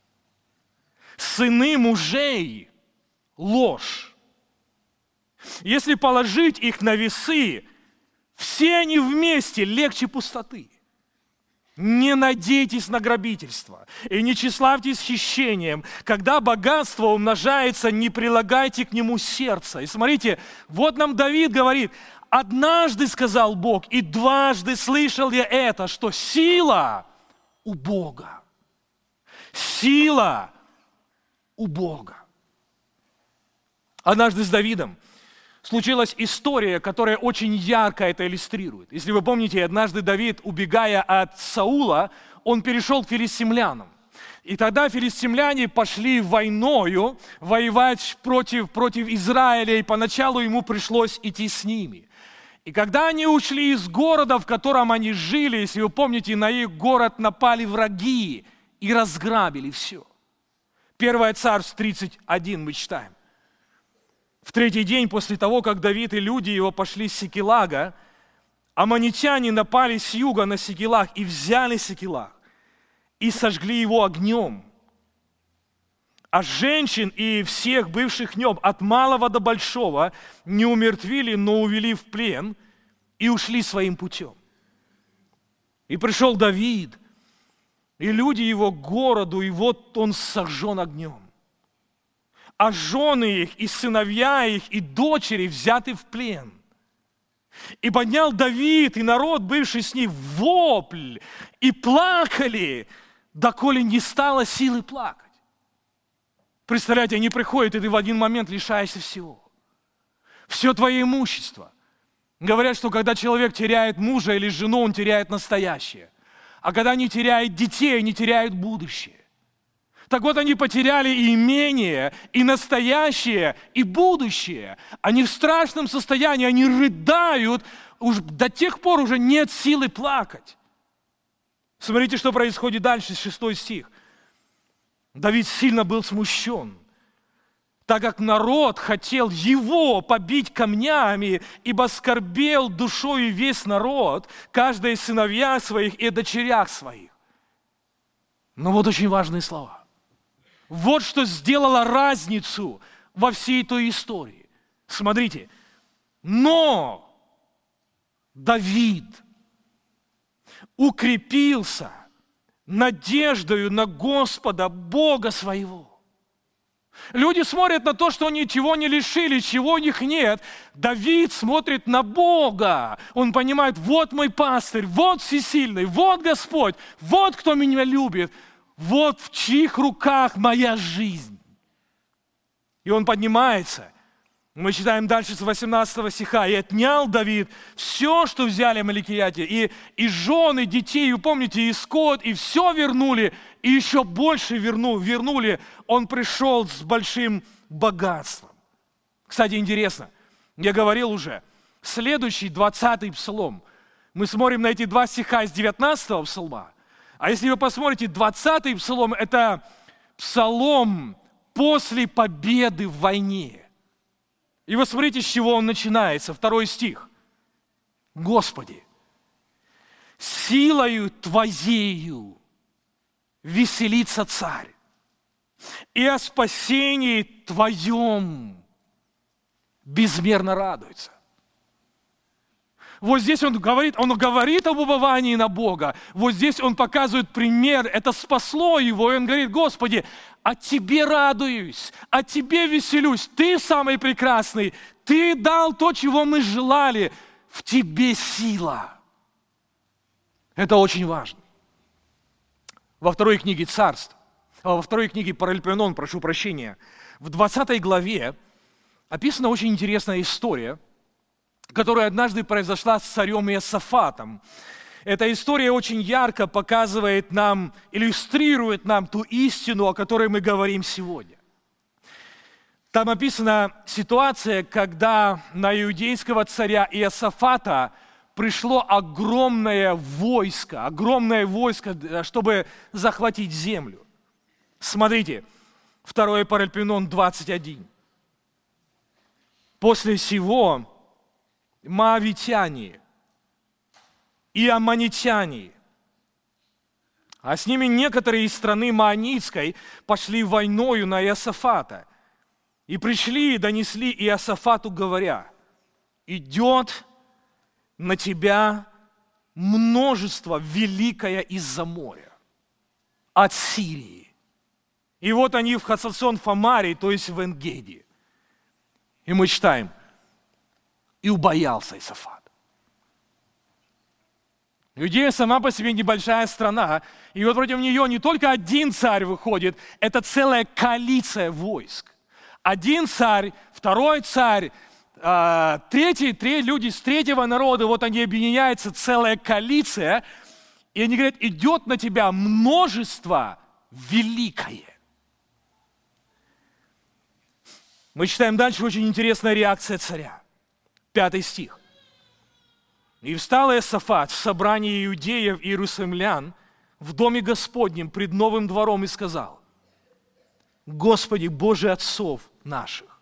Сыны мужей – ложь. Если положить их на весы, все они вместе легче пустоты. Не надейтесь на грабительство и не тщеславьтесь хищением. Когда богатство умножается, не прилагайте к нему сердца». И смотрите, вот нам Давид говорит: «Однажды сказал Бог, и дважды слышал я это, что сила у Бога». Сила у Бога. Однажды с Давидом случилась история, которая очень ярко это иллюстрирует. Если вы помните, однажды Давид, убегая от Саула, он перешел к филистимлянам. И тогда филистимляне пошли войною воевать против, против Израиля, и поначалу ему пришлось идти с ними. И когда они ушли из города, в котором они жили, если вы помните, на их город напали враги и разграбили все. Первое Царств тридцать один мы читаем. В третий день после того, как Давид и люди его пошли с Сикелага, аммонитяне напали с юга на Сикелаг и взяли Сикелаг, и сожгли его огнем. А женщин и всех бывших в нем, от малого до большого, не умертвили, но увели в плен и ушли своим путем. И пришел Давид, и люди его к городу, и вот он сожжен огнем. А жены их, и сыновья их, и дочери взяты в плен. И поднял Давид, и народ, бывший с ним, вопль, и плакали, доколе не стало силы плакать. Представляете, они приходят, и ты в один момент лишаешься всего. Все твое имущество. Говорят, что когда человек теряет мужа или жену, он теряет настоящее. А когда не теряет детей, не теряет будущее. Так вот, они потеряли и имение, и настоящее, и будущее. Они в страшном состоянии, они рыдают, уж до тех пор уже нет силы плакать. Смотрите, что происходит дальше, шестой стих. Давид сильно был смущен, так как народ хотел его побить камнями, ибо скорбел душою весь народ, каждый из сыновьях своих и дочерях своих. Но вот очень важные слова. Вот что сделало разницу во всей той истории. Смотрите, но Давид укрепился надеждою на Господа Бога своего. Люди смотрят на то, что ничего не лишили, чего у них нет. Давид смотрит на Бога. Он понимает: вот мой пастырь, вот всесильный, вот Господь, вот кто меня любит, вот в чьих руках моя жизнь. И он поднимается. Мы читаем дальше с восемнадцатого стиха. «И отнял Давид все, что взяли амаликияне, и, и жены, детей, и помните, и скот, и все вернули, и еще больше верну, вернули. Он пришел с большим богатством». Кстати, интересно, я говорил уже, следующий двадцатый псалом, мы смотрим на эти два стиха из девятнадцатого псалма, а если вы посмотрите, двадцатый псалом – это псалом после победы в войне. И вы смотрите, с чего он начинается, второй стих. «Господи, силою Твоею веселится царь, и о спасении Твоем безмерно радуется». Вот здесь он говорит, он говорит об уповании на Бога. Вот здесь он показывает пример, это спасло его. И он говорит: Господи, о Тебе радуюсь, о Тебе веселюсь. Ты самый прекрасный, Ты дал то, чего мы желали. В Тебе сила. Это очень важно. Во второй книге Царств, во второй книге Паралипоменон, прошу прощения, в двадцатой главе описана очень интересная история, которая однажды произошла с царем Иосафатом. Эта история очень ярко показывает нам, иллюстрирует нам ту истину, о которой мы говорим сегодня. Там описана ситуация, когда на иудейского царя Иосафата пришло огромное войско, огромное войско, чтобы захватить землю. Смотрите, второй Паралипоменон двадцать один. После сего моавитяне и аммонитяне, а с ними некоторые из страны Маонитской, пошли войною на Иосафата и пришли и донесли Иосафату, говоря: идет на тебя множество великое из-за моря, от Сирии. И вот они в Хацацон-Фамаре, то есть в Эн-Геди. И мы читаем: и убоялся Иосафат. Иудея сама по себе небольшая страна, и вот против нее не только один царь выходит, это целая коалиция войск. Один царь, второй царь, э, третий, три люди с третьего народа, вот они объединяются, целая коалиция, и они говорят: идет на тебя множество великое. Мы читаем дальше, очень интересная реакция царя. Пятый стих. «И встал Иосафат в собрании иудеев и иерусалимлян в доме Господнем пред новым двором и сказал: Господи, Боже отцов наших,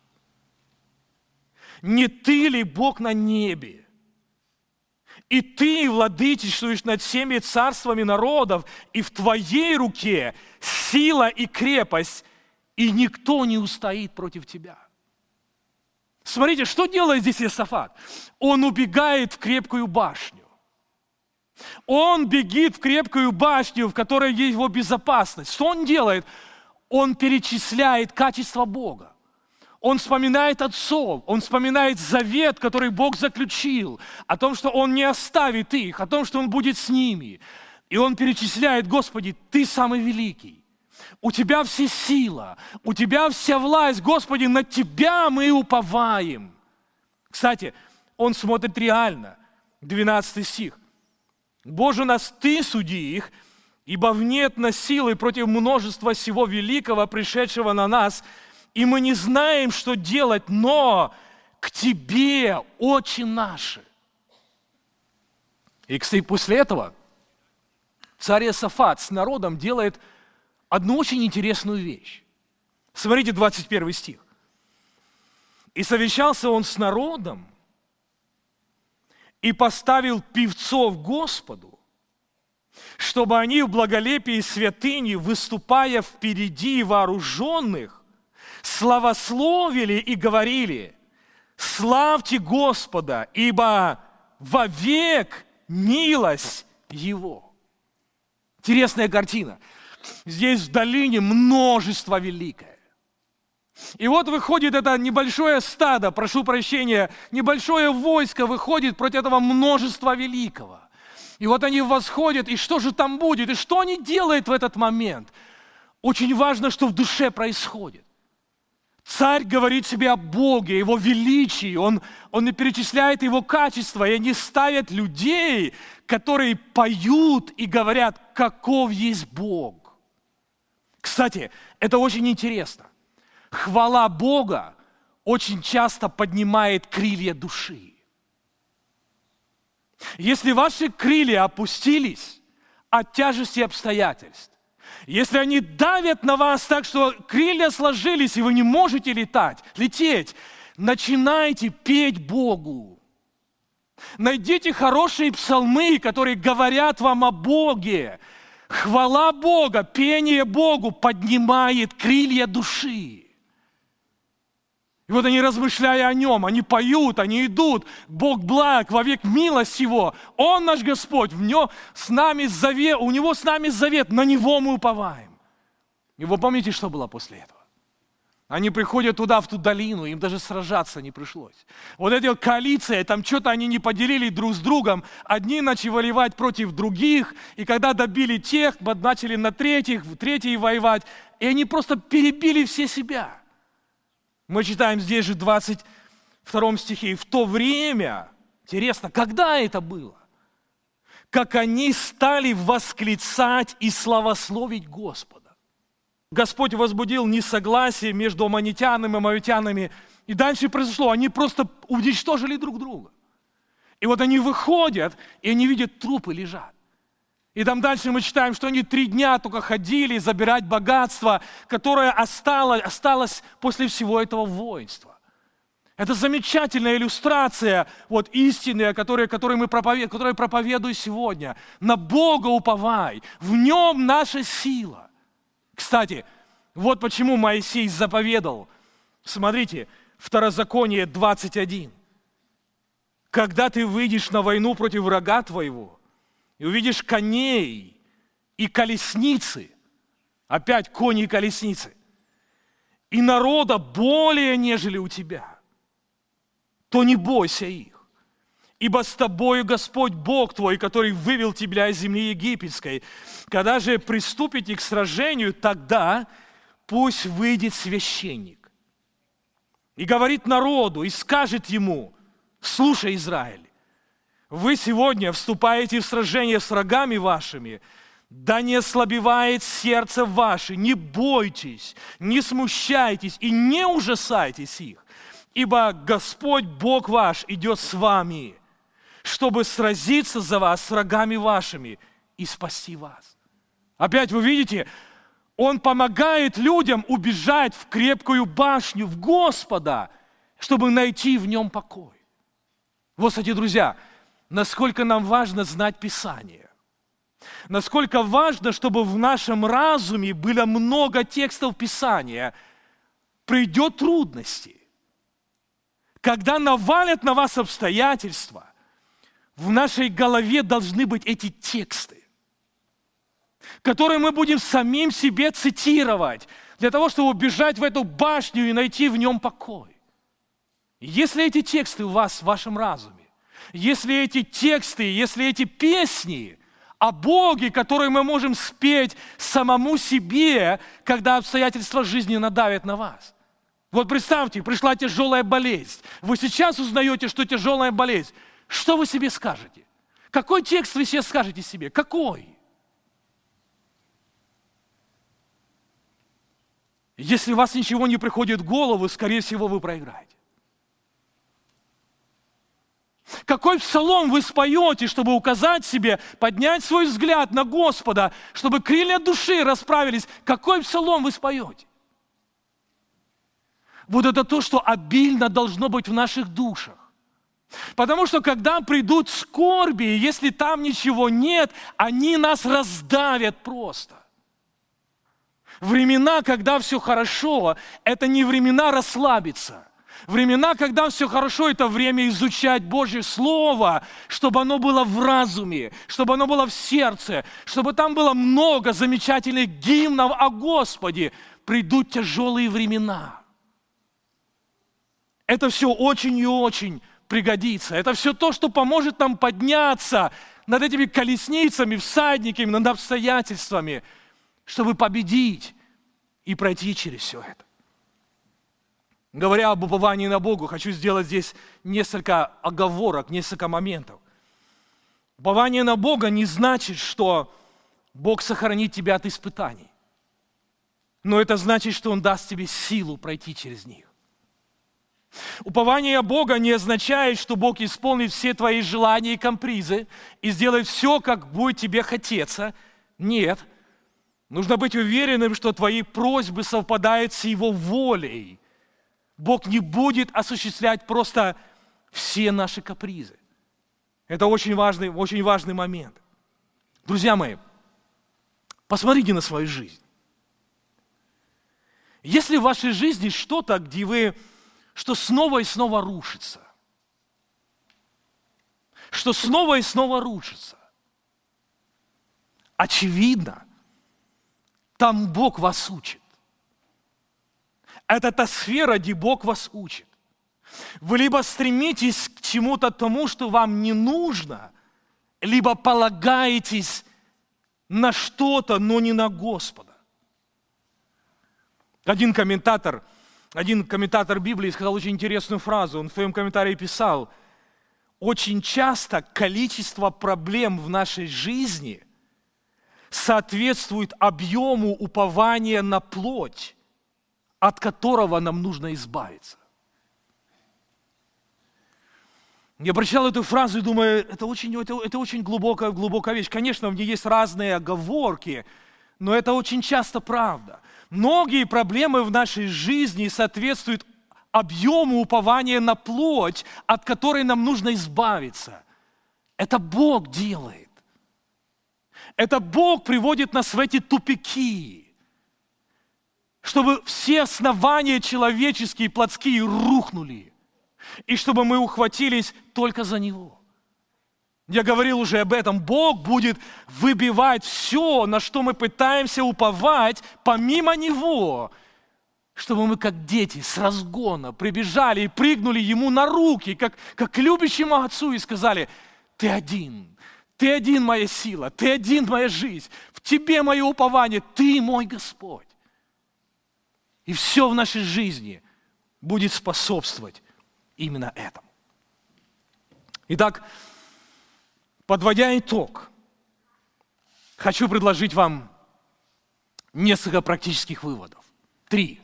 не Ты ли Бог на небе? И Ты владычествуешь над всеми царствами народов, и в Твоей руке сила и крепость, и никто не устоит против Тебя». Смотрите, что делает здесь Иосафат? Он убегает в крепкую башню. Он бегит в крепкую башню, в которой есть его безопасность. Что он делает? Он перечисляет качества Бога. Он вспоминает отцов, он вспоминает завет, который Бог заключил, о том, что Он не оставит их, о том, что Он будет с ними. И он перечисляет: Господи, Ты самый великий. У Тебя вся сила, у Тебя вся власть, Господи, на Тебя мы уповаем. Кстати, он смотрит реально. двенадцатый стих. «Боже нас, Ты суди их, ибо нет нас силы против множества всего великого, пришедшего на нас, и мы не знаем, что делать, но к Тебе, очи наши». И, кстати, после этого царь Иосафат с народом делает одну очень интересную вещь. Смотрите, двадцать первый стих. «И совещался он с народом, и поставил певцов Господу, чтобы они в благолепии святыни, выступая впереди вооруженных, славословили и говорили: славьте Господа, ибо вовек милость Его». Интересная картина. Здесь в долине множество великое. И вот выходит это небольшое стадо, прошу прощения, небольшое войско выходит против этого множества великого. И вот они восходят, и что же там будет? И что они делают в этот момент? Очень важно, что в душе происходит. Царь говорит себе о Боге, Его величии, он, он и перечисляет Его качества, и они ставят людей, которые поют и говорят, каков есть Бог. Кстати, это очень интересно. Хвала Бога очень часто поднимает крылья души. Если ваши крылья опустились от тяжести обстоятельств, если они давят на вас так, что крылья сложились, и вы не можете летать, лететь, начинайте петь Богу. Найдите хорошие псалмы, которые говорят вам о Боге. Хвала Бога, пение Богу поднимает крылья души. И вот они, размышляя о Нем, они поют, они идут. Бог благ, вовек милость Его. Он наш Господь, в Нем с нами завет, у Него с нами завет, на Него мы уповаем. И вы помните, что было после этого? Они приходят туда, в ту долину, им даже сражаться не пришлось. Вот эти вот коалиции, там что-то они не поделили друг с другом. Одни начали воевать против других, и когда добили тех, начали на третьих, третьи воевать, и они просто перебили все себя. Мы читаем здесь же в двадцать втором стихе, в то время, интересно, когда это было? Как они стали восклицать и славословить Господа. Господь возбудил несогласие между аммонитянами и моавитянами, и дальше произошло, они просто уничтожили друг друга. И вот они выходят, и они видят, трупы лежат. И там дальше мы читаем, что они три дня только ходили забирать богатство, которое осталось, осталось после всего этого воинства. Это замечательная иллюстрация вот, истины, которые, которые мы проповед, которые я проповедую сегодня. На Бога уповай, в Нем наша сила. Кстати, вот почему Моисей заповедал. Смотрите, Второзаконие двадцать один. Когда ты выйдешь на войну против врага твоего, и увидишь коней и колесницы, опять кони и колесницы, и народа более, нежели у тебя, то не бойся их. Ибо с тобою Господь Бог твой, который вывел тебя из земли египетской. Когда же приступите к сражению, тогда пусть выйдет священник и говорит народу, и скажет ему: слушай, Израиль, вы сегодня вступаете в сражение с врагами вашими, да не ослабевает сердце ваше, не бойтесь, не смущайтесь и не ужасайтесь их, ибо Господь Бог ваш идет с вами, чтобы сразиться за вас с врагами вашими и спасти вас. Опять вы видите, Он помогает людям убежать в крепкую башню, в Господа, чтобы найти в Нем покой. Вот, кстати, друзья, насколько нам важно знать Писание. Насколько важно, чтобы в нашем разуме было много текстов Писания. Придет трудности. Когда навалят на вас обстоятельства, в нашей голове должны быть эти тексты, которые мы будем самим себе цитировать, для того, чтобы убежать в эту башню и найти в нем покой. Если эти тексты у вас в вашем разуме, если эти тексты, если эти песни о Боге, которые мы можем спеть самому себе, когда обстоятельства жизни надавят на вас. Вот представьте, пришла тяжелая болезнь. Вы сейчас узнаете, что тяжелая болезнь. Что вы себе скажете? Какой текст вы себе скажете себе? Какой? Если у вас ничего не приходит в голову, скорее всего, вы проиграете. Какой псалом вы споете, чтобы указать себе, поднять свой взгляд на Господа, чтобы крылья души расправились? Какой псалом вы споете? Вот это то, что обильно должно быть в наших душах. Потому что когда придут скорби, если там ничего нет, они нас раздавят просто. Времена, когда все хорошо, это не времена расслабиться. Времена, когда все хорошо, это время изучать Божье Слово, чтобы оно было в разуме, чтобы оно было в сердце, чтобы там было много замечательных гимнов о Господе. Придут тяжелые времена. Это все очень и очень пригодится. Это все то, что поможет нам подняться над этими колесницами, всадниками, над обстоятельствами, чтобы победить и пройти через все это. Говоря об уповании на Бога, хочу сделать здесь несколько оговорок, несколько моментов. Упование на Бога не значит, что Бог сохранит тебя от испытаний. Но это значит, что Он даст тебе силу пройти через них. Упование Бога не означает, что Бог исполнит все твои желания и капризы и сделает все, как будет тебе хотеться. Нет. Нужно быть уверенным, что твои просьбы совпадают с Его волей. Бог не будет осуществлять просто все наши капризы. Это очень важный, очень важный момент. Друзья мои, посмотрите на свою жизнь. Если в вашей жизни что-то, где вы, что снова и снова рушится, что снова и снова рушится, очевидно, там Бог вас учит. Это та сфера, где Бог вас учит. Вы либо стремитесь к чему-то тому, что вам не нужно, либо полагаетесь на что-то, но не на Господа. Один комментатор, один комментатор Библии сказал очень интересную фразу. Он в своем комментарии писал: очень часто количество проблем в нашей жизни соответствует объему упования на плоть, от которого нам нужно избавиться. Я прочитал эту фразу и думаю, это очень, это, это очень глубокая, глубокая вещь. Конечно, в ней есть разные оговорки, но это очень часто правда. Многие проблемы в нашей жизни соответствуют объему упования на плоть, от которой нам нужно избавиться. Это Бог делает. Это Бог приводит нас в эти тупики, чтобы все основания человеческие, плотские рухнули, и чтобы мы ухватились только за Него. Я говорил уже об этом. Бог будет выбивать все, на что мы пытаемся уповать, помимо Него, чтобы мы, как дети, с разгона прибежали и прыгнули Ему на руки, как, как к любящему Отцу, и сказали: Ты один. Ты один моя сила, Ты один моя жизнь, в Тебе мое упование, Ты мой Господь. И все в нашей жизни будет способствовать именно этому. Итак, подводя итог, хочу предложить вам несколько практических выводов. Три.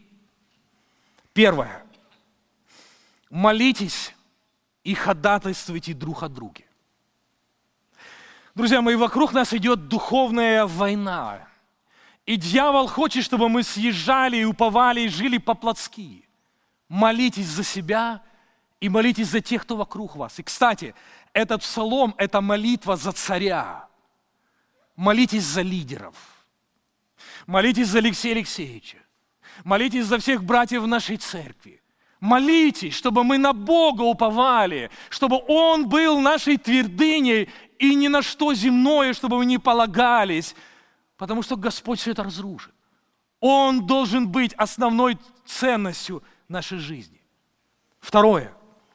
Первое. Молитесь и ходатайствуйте друг о друге. Друзья мои, вокруг нас идет духовная война. И дьявол хочет, чтобы мы съезжали и уповали, и жили по-плотски. Молитесь за себя и молитесь за тех, кто вокруг вас. И, кстати, этот псалом – это молитва за царя. Молитесь за лидеров. Молитесь за Алексея Алексеевича. Молитесь за всех братьев в нашей церкви. Молитесь, чтобы мы на Бога уповали, чтобы Он был нашей твердыней, и ни на что земное, чтобы мы не полагались, потому что Господь все это разрушит. Он должен быть основной ценностью нашей жизни. Второе.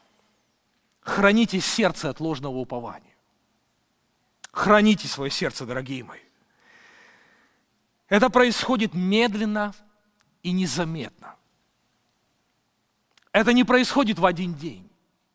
Храните сердце от ложного упования. Храните свое сердце, дорогие мои. Это происходит медленно и незаметно. Это не происходит в один день.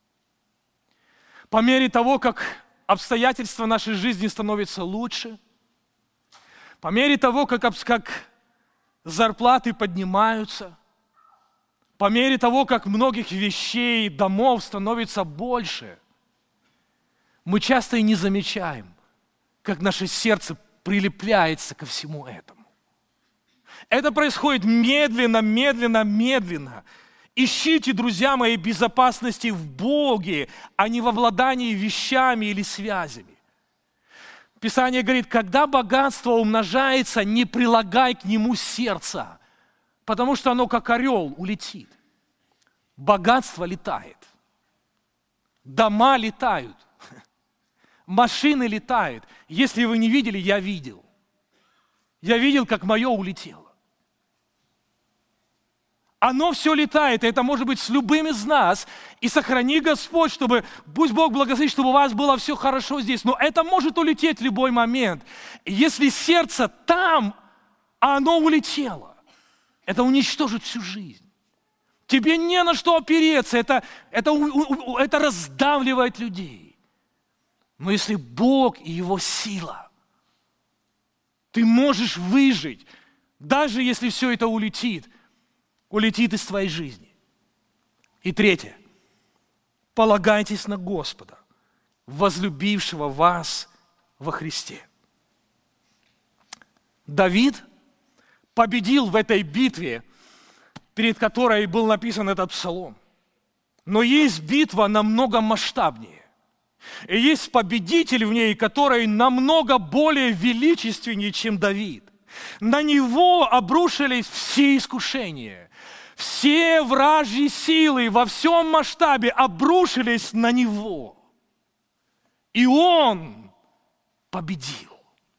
По мере того, как обстоятельства нашей жизни становятся лучше, по мере того, как, как зарплаты поднимаются, по мере того, как многих вещей, домов становится больше, мы часто и не замечаем, как наше сердце прилепляется ко всему этому. Это происходит медленно, медленно, медленно. Ищите, друзья мои, безопасности в Боге, а не в обладании вещами или связями. Писание говорит, когда богатство умножается, не прилагай к нему сердца, потому что оно, как орел, улетит. Богатство летает. Дома летают. Машины летают. Если вы не видели, я видел. Я видел, как мое улетело. Оно все летает, и это может быть с любым из нас. И сохрани Господь, чтобы, пусть Бог благословит, чтобы у вас было все хорошо здесь. Но это может улететь в любой момент. И если сердце там, а оно улетело, это уничтожит всю жизнь. Тебе не на что опереться, это, это, это раздавливает людей. Но если Бог и Его сила, ты можешь выжить, даже если все это улетит, улетит из твоей жизни. И третье. Полагайтесь на Господа, возлюбившего вас во Христе. Давид победил в этой битве, перед которой был написан этот псалом. Но есть битва намного масштабнее. И есть победитель в ней, который намного более величественнее, чем Давид. На него обрушились все искушения. Все вражьи силы во всем масштабе обрушились на него. И он победил.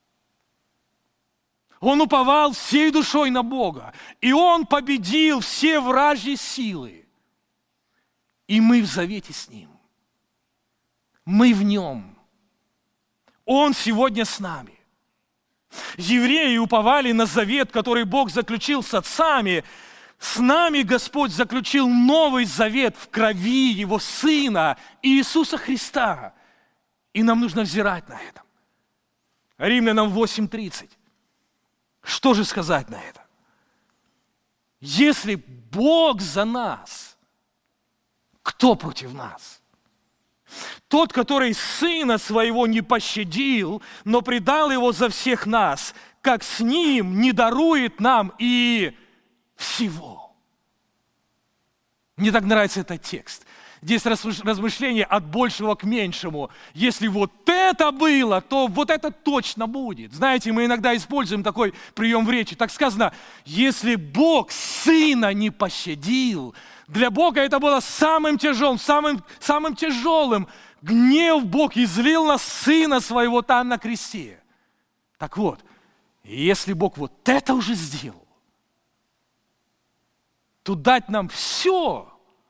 Он уповал всей душой на Бога. И он победил все вражьи силы. И мы в завете с Ним. Мы в Нем. Он сегодня с нами. Евреи уповали на завет, который Бог заключил с отцами. С нами Господь заключил новый завет в крови Его Сына Иисуса Христа. И нам нужно взирать на это. Римлянам восемь тридцать. Что же сказать на это? Если Бог за нас, кто против нас? Тот, который Сына Своего не пощадил, но предал Его за всех нас, как с Ним не дарует нам и всего. Мне так нравится этот текст. Здесь размышление от большего к меньшему. Если вот это было, то вот это точно будет. Знаете, мы иногда используем такой прием в речи. Так сказано, если Бог Сына не пощадил, для Бога это было самым тяжелым, самым, самым тяжелым. Гнев Бог излил на Сына Своего там на кресте. Так вот, если Бог вот это уже сделал, то дать нам все,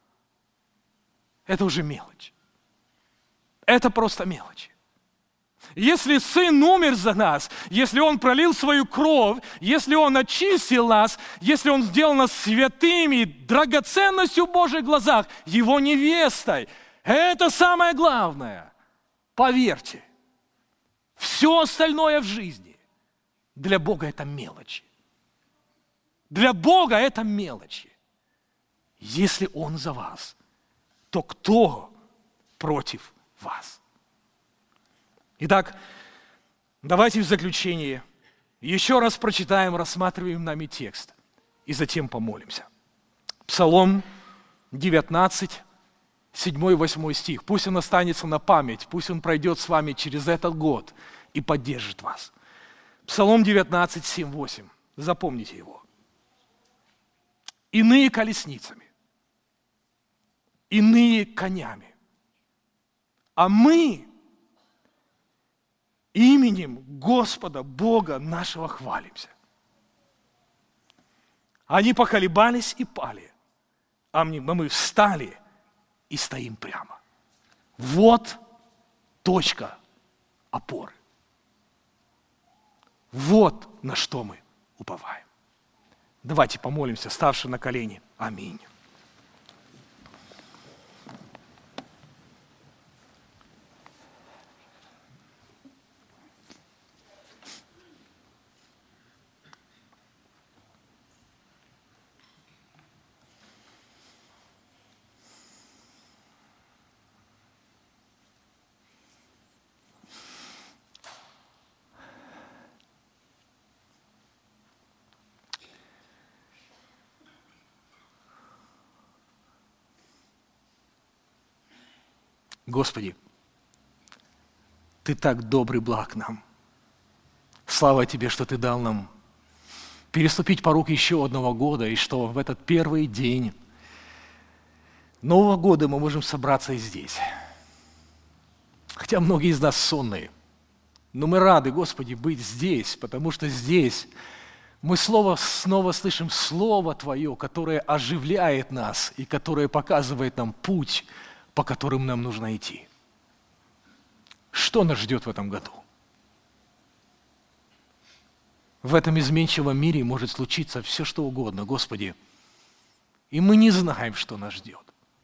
это уже мелочь. Это просто мелочь. Если Сын умер за нас, если Он пролил свою кровь, если Он очистил нас, если Он сделал нас святыми, драгоценностью в Божьих глазах, Его невестой, это самое главное. Поверьте, все остальное в жизни для Бога это мелочи. Для Бога это мелочи. Если Он за вас, то кто против вас? Итак, давайте в заключение еще раз прочитаем рассматриваем нами текст и затем помолимся. Псалом девятнадцать, седьмой-восьмой стих. Пусть он останется на память, пусть он пройдет с вами через этот год и поддержит вас. Псалом девятнадцать, семь-восемь. Запомните его. Иные колесницами, иные конями, а мы именем Господа Бога нашего хвалимся. Они поколебались и пали, а мы встали и стоим прямо. Вот точка опоры. Вот на что мы уповаем. Давайте помолимся, ставши на колени. Аминь. Господи, Ты так добрый, благ нам. Слава Тебе, что Ты дал нам переступить порог еще одного года, и что в этот первый день Нового года мы можем собраться и здесь. Хотя многие из нас сонные, но мы рады, Господи, быть здесь, потому что здесь мы снова, снова слышим Слово Твое, которое оживляет нас и которое показывает нам путь, по которым нам нужно идти. Что нас ждет в этом году? В этом изменчивом мире может случиться все, что угодно, Господи, и мы не знаем, что нас ждет.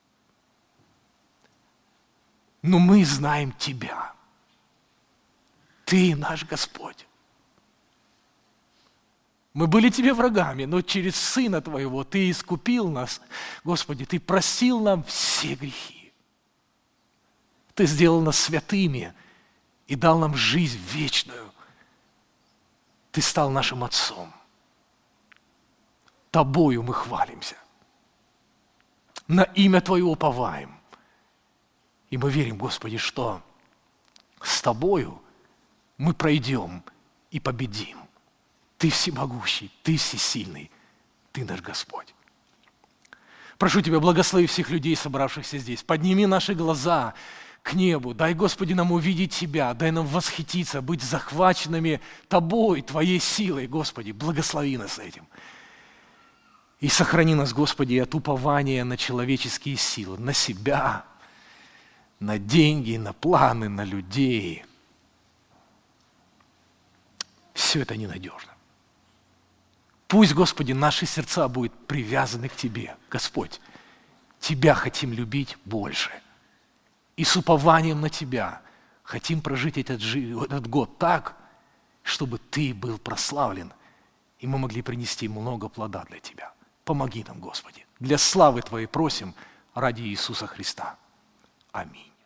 Но мы знаем Тебя. Ты наш Господь. Мы были Тебе врагами, но через Сына Твоего Ты искупил нас. Господи, Ты простил нам все грехи. Ты сделал нас святыми и дал нам жизнь вечную. Ты стал нашим Отцом. Тобою мы хвалимся. На имя Твое уповаем. И мы верим, Господи, что с Тобою мы пройдем и победим. Ты всемогущий, Ты всесильный, Ты наш Господь. Прошу Тебя, благослови всех людей, собравшихся здесь. Подними наши глаза к небу. Дай, Господи, нам увидеть Тебя. Дай нам восхититься, быть захваченными Тобой, Твоей силой. Господи, благослови нас этим. И сохрани нас, Господи, от упования на человеческие силы, на себя, на деньги, на планы, на людей. Все это ненадежно. Пусть, Господи, наши сердца будут привязаны к Тебе. Господь, Тебя хотим любить больше. И с упованием на Тебя хотим прожить этот, этот год так, чтобы Ты был прославлен, и мы могли принести много плода для Тебя. Помоги нам, Господи. Для славы Твоей просим ради Иисуса Христа. Аминь.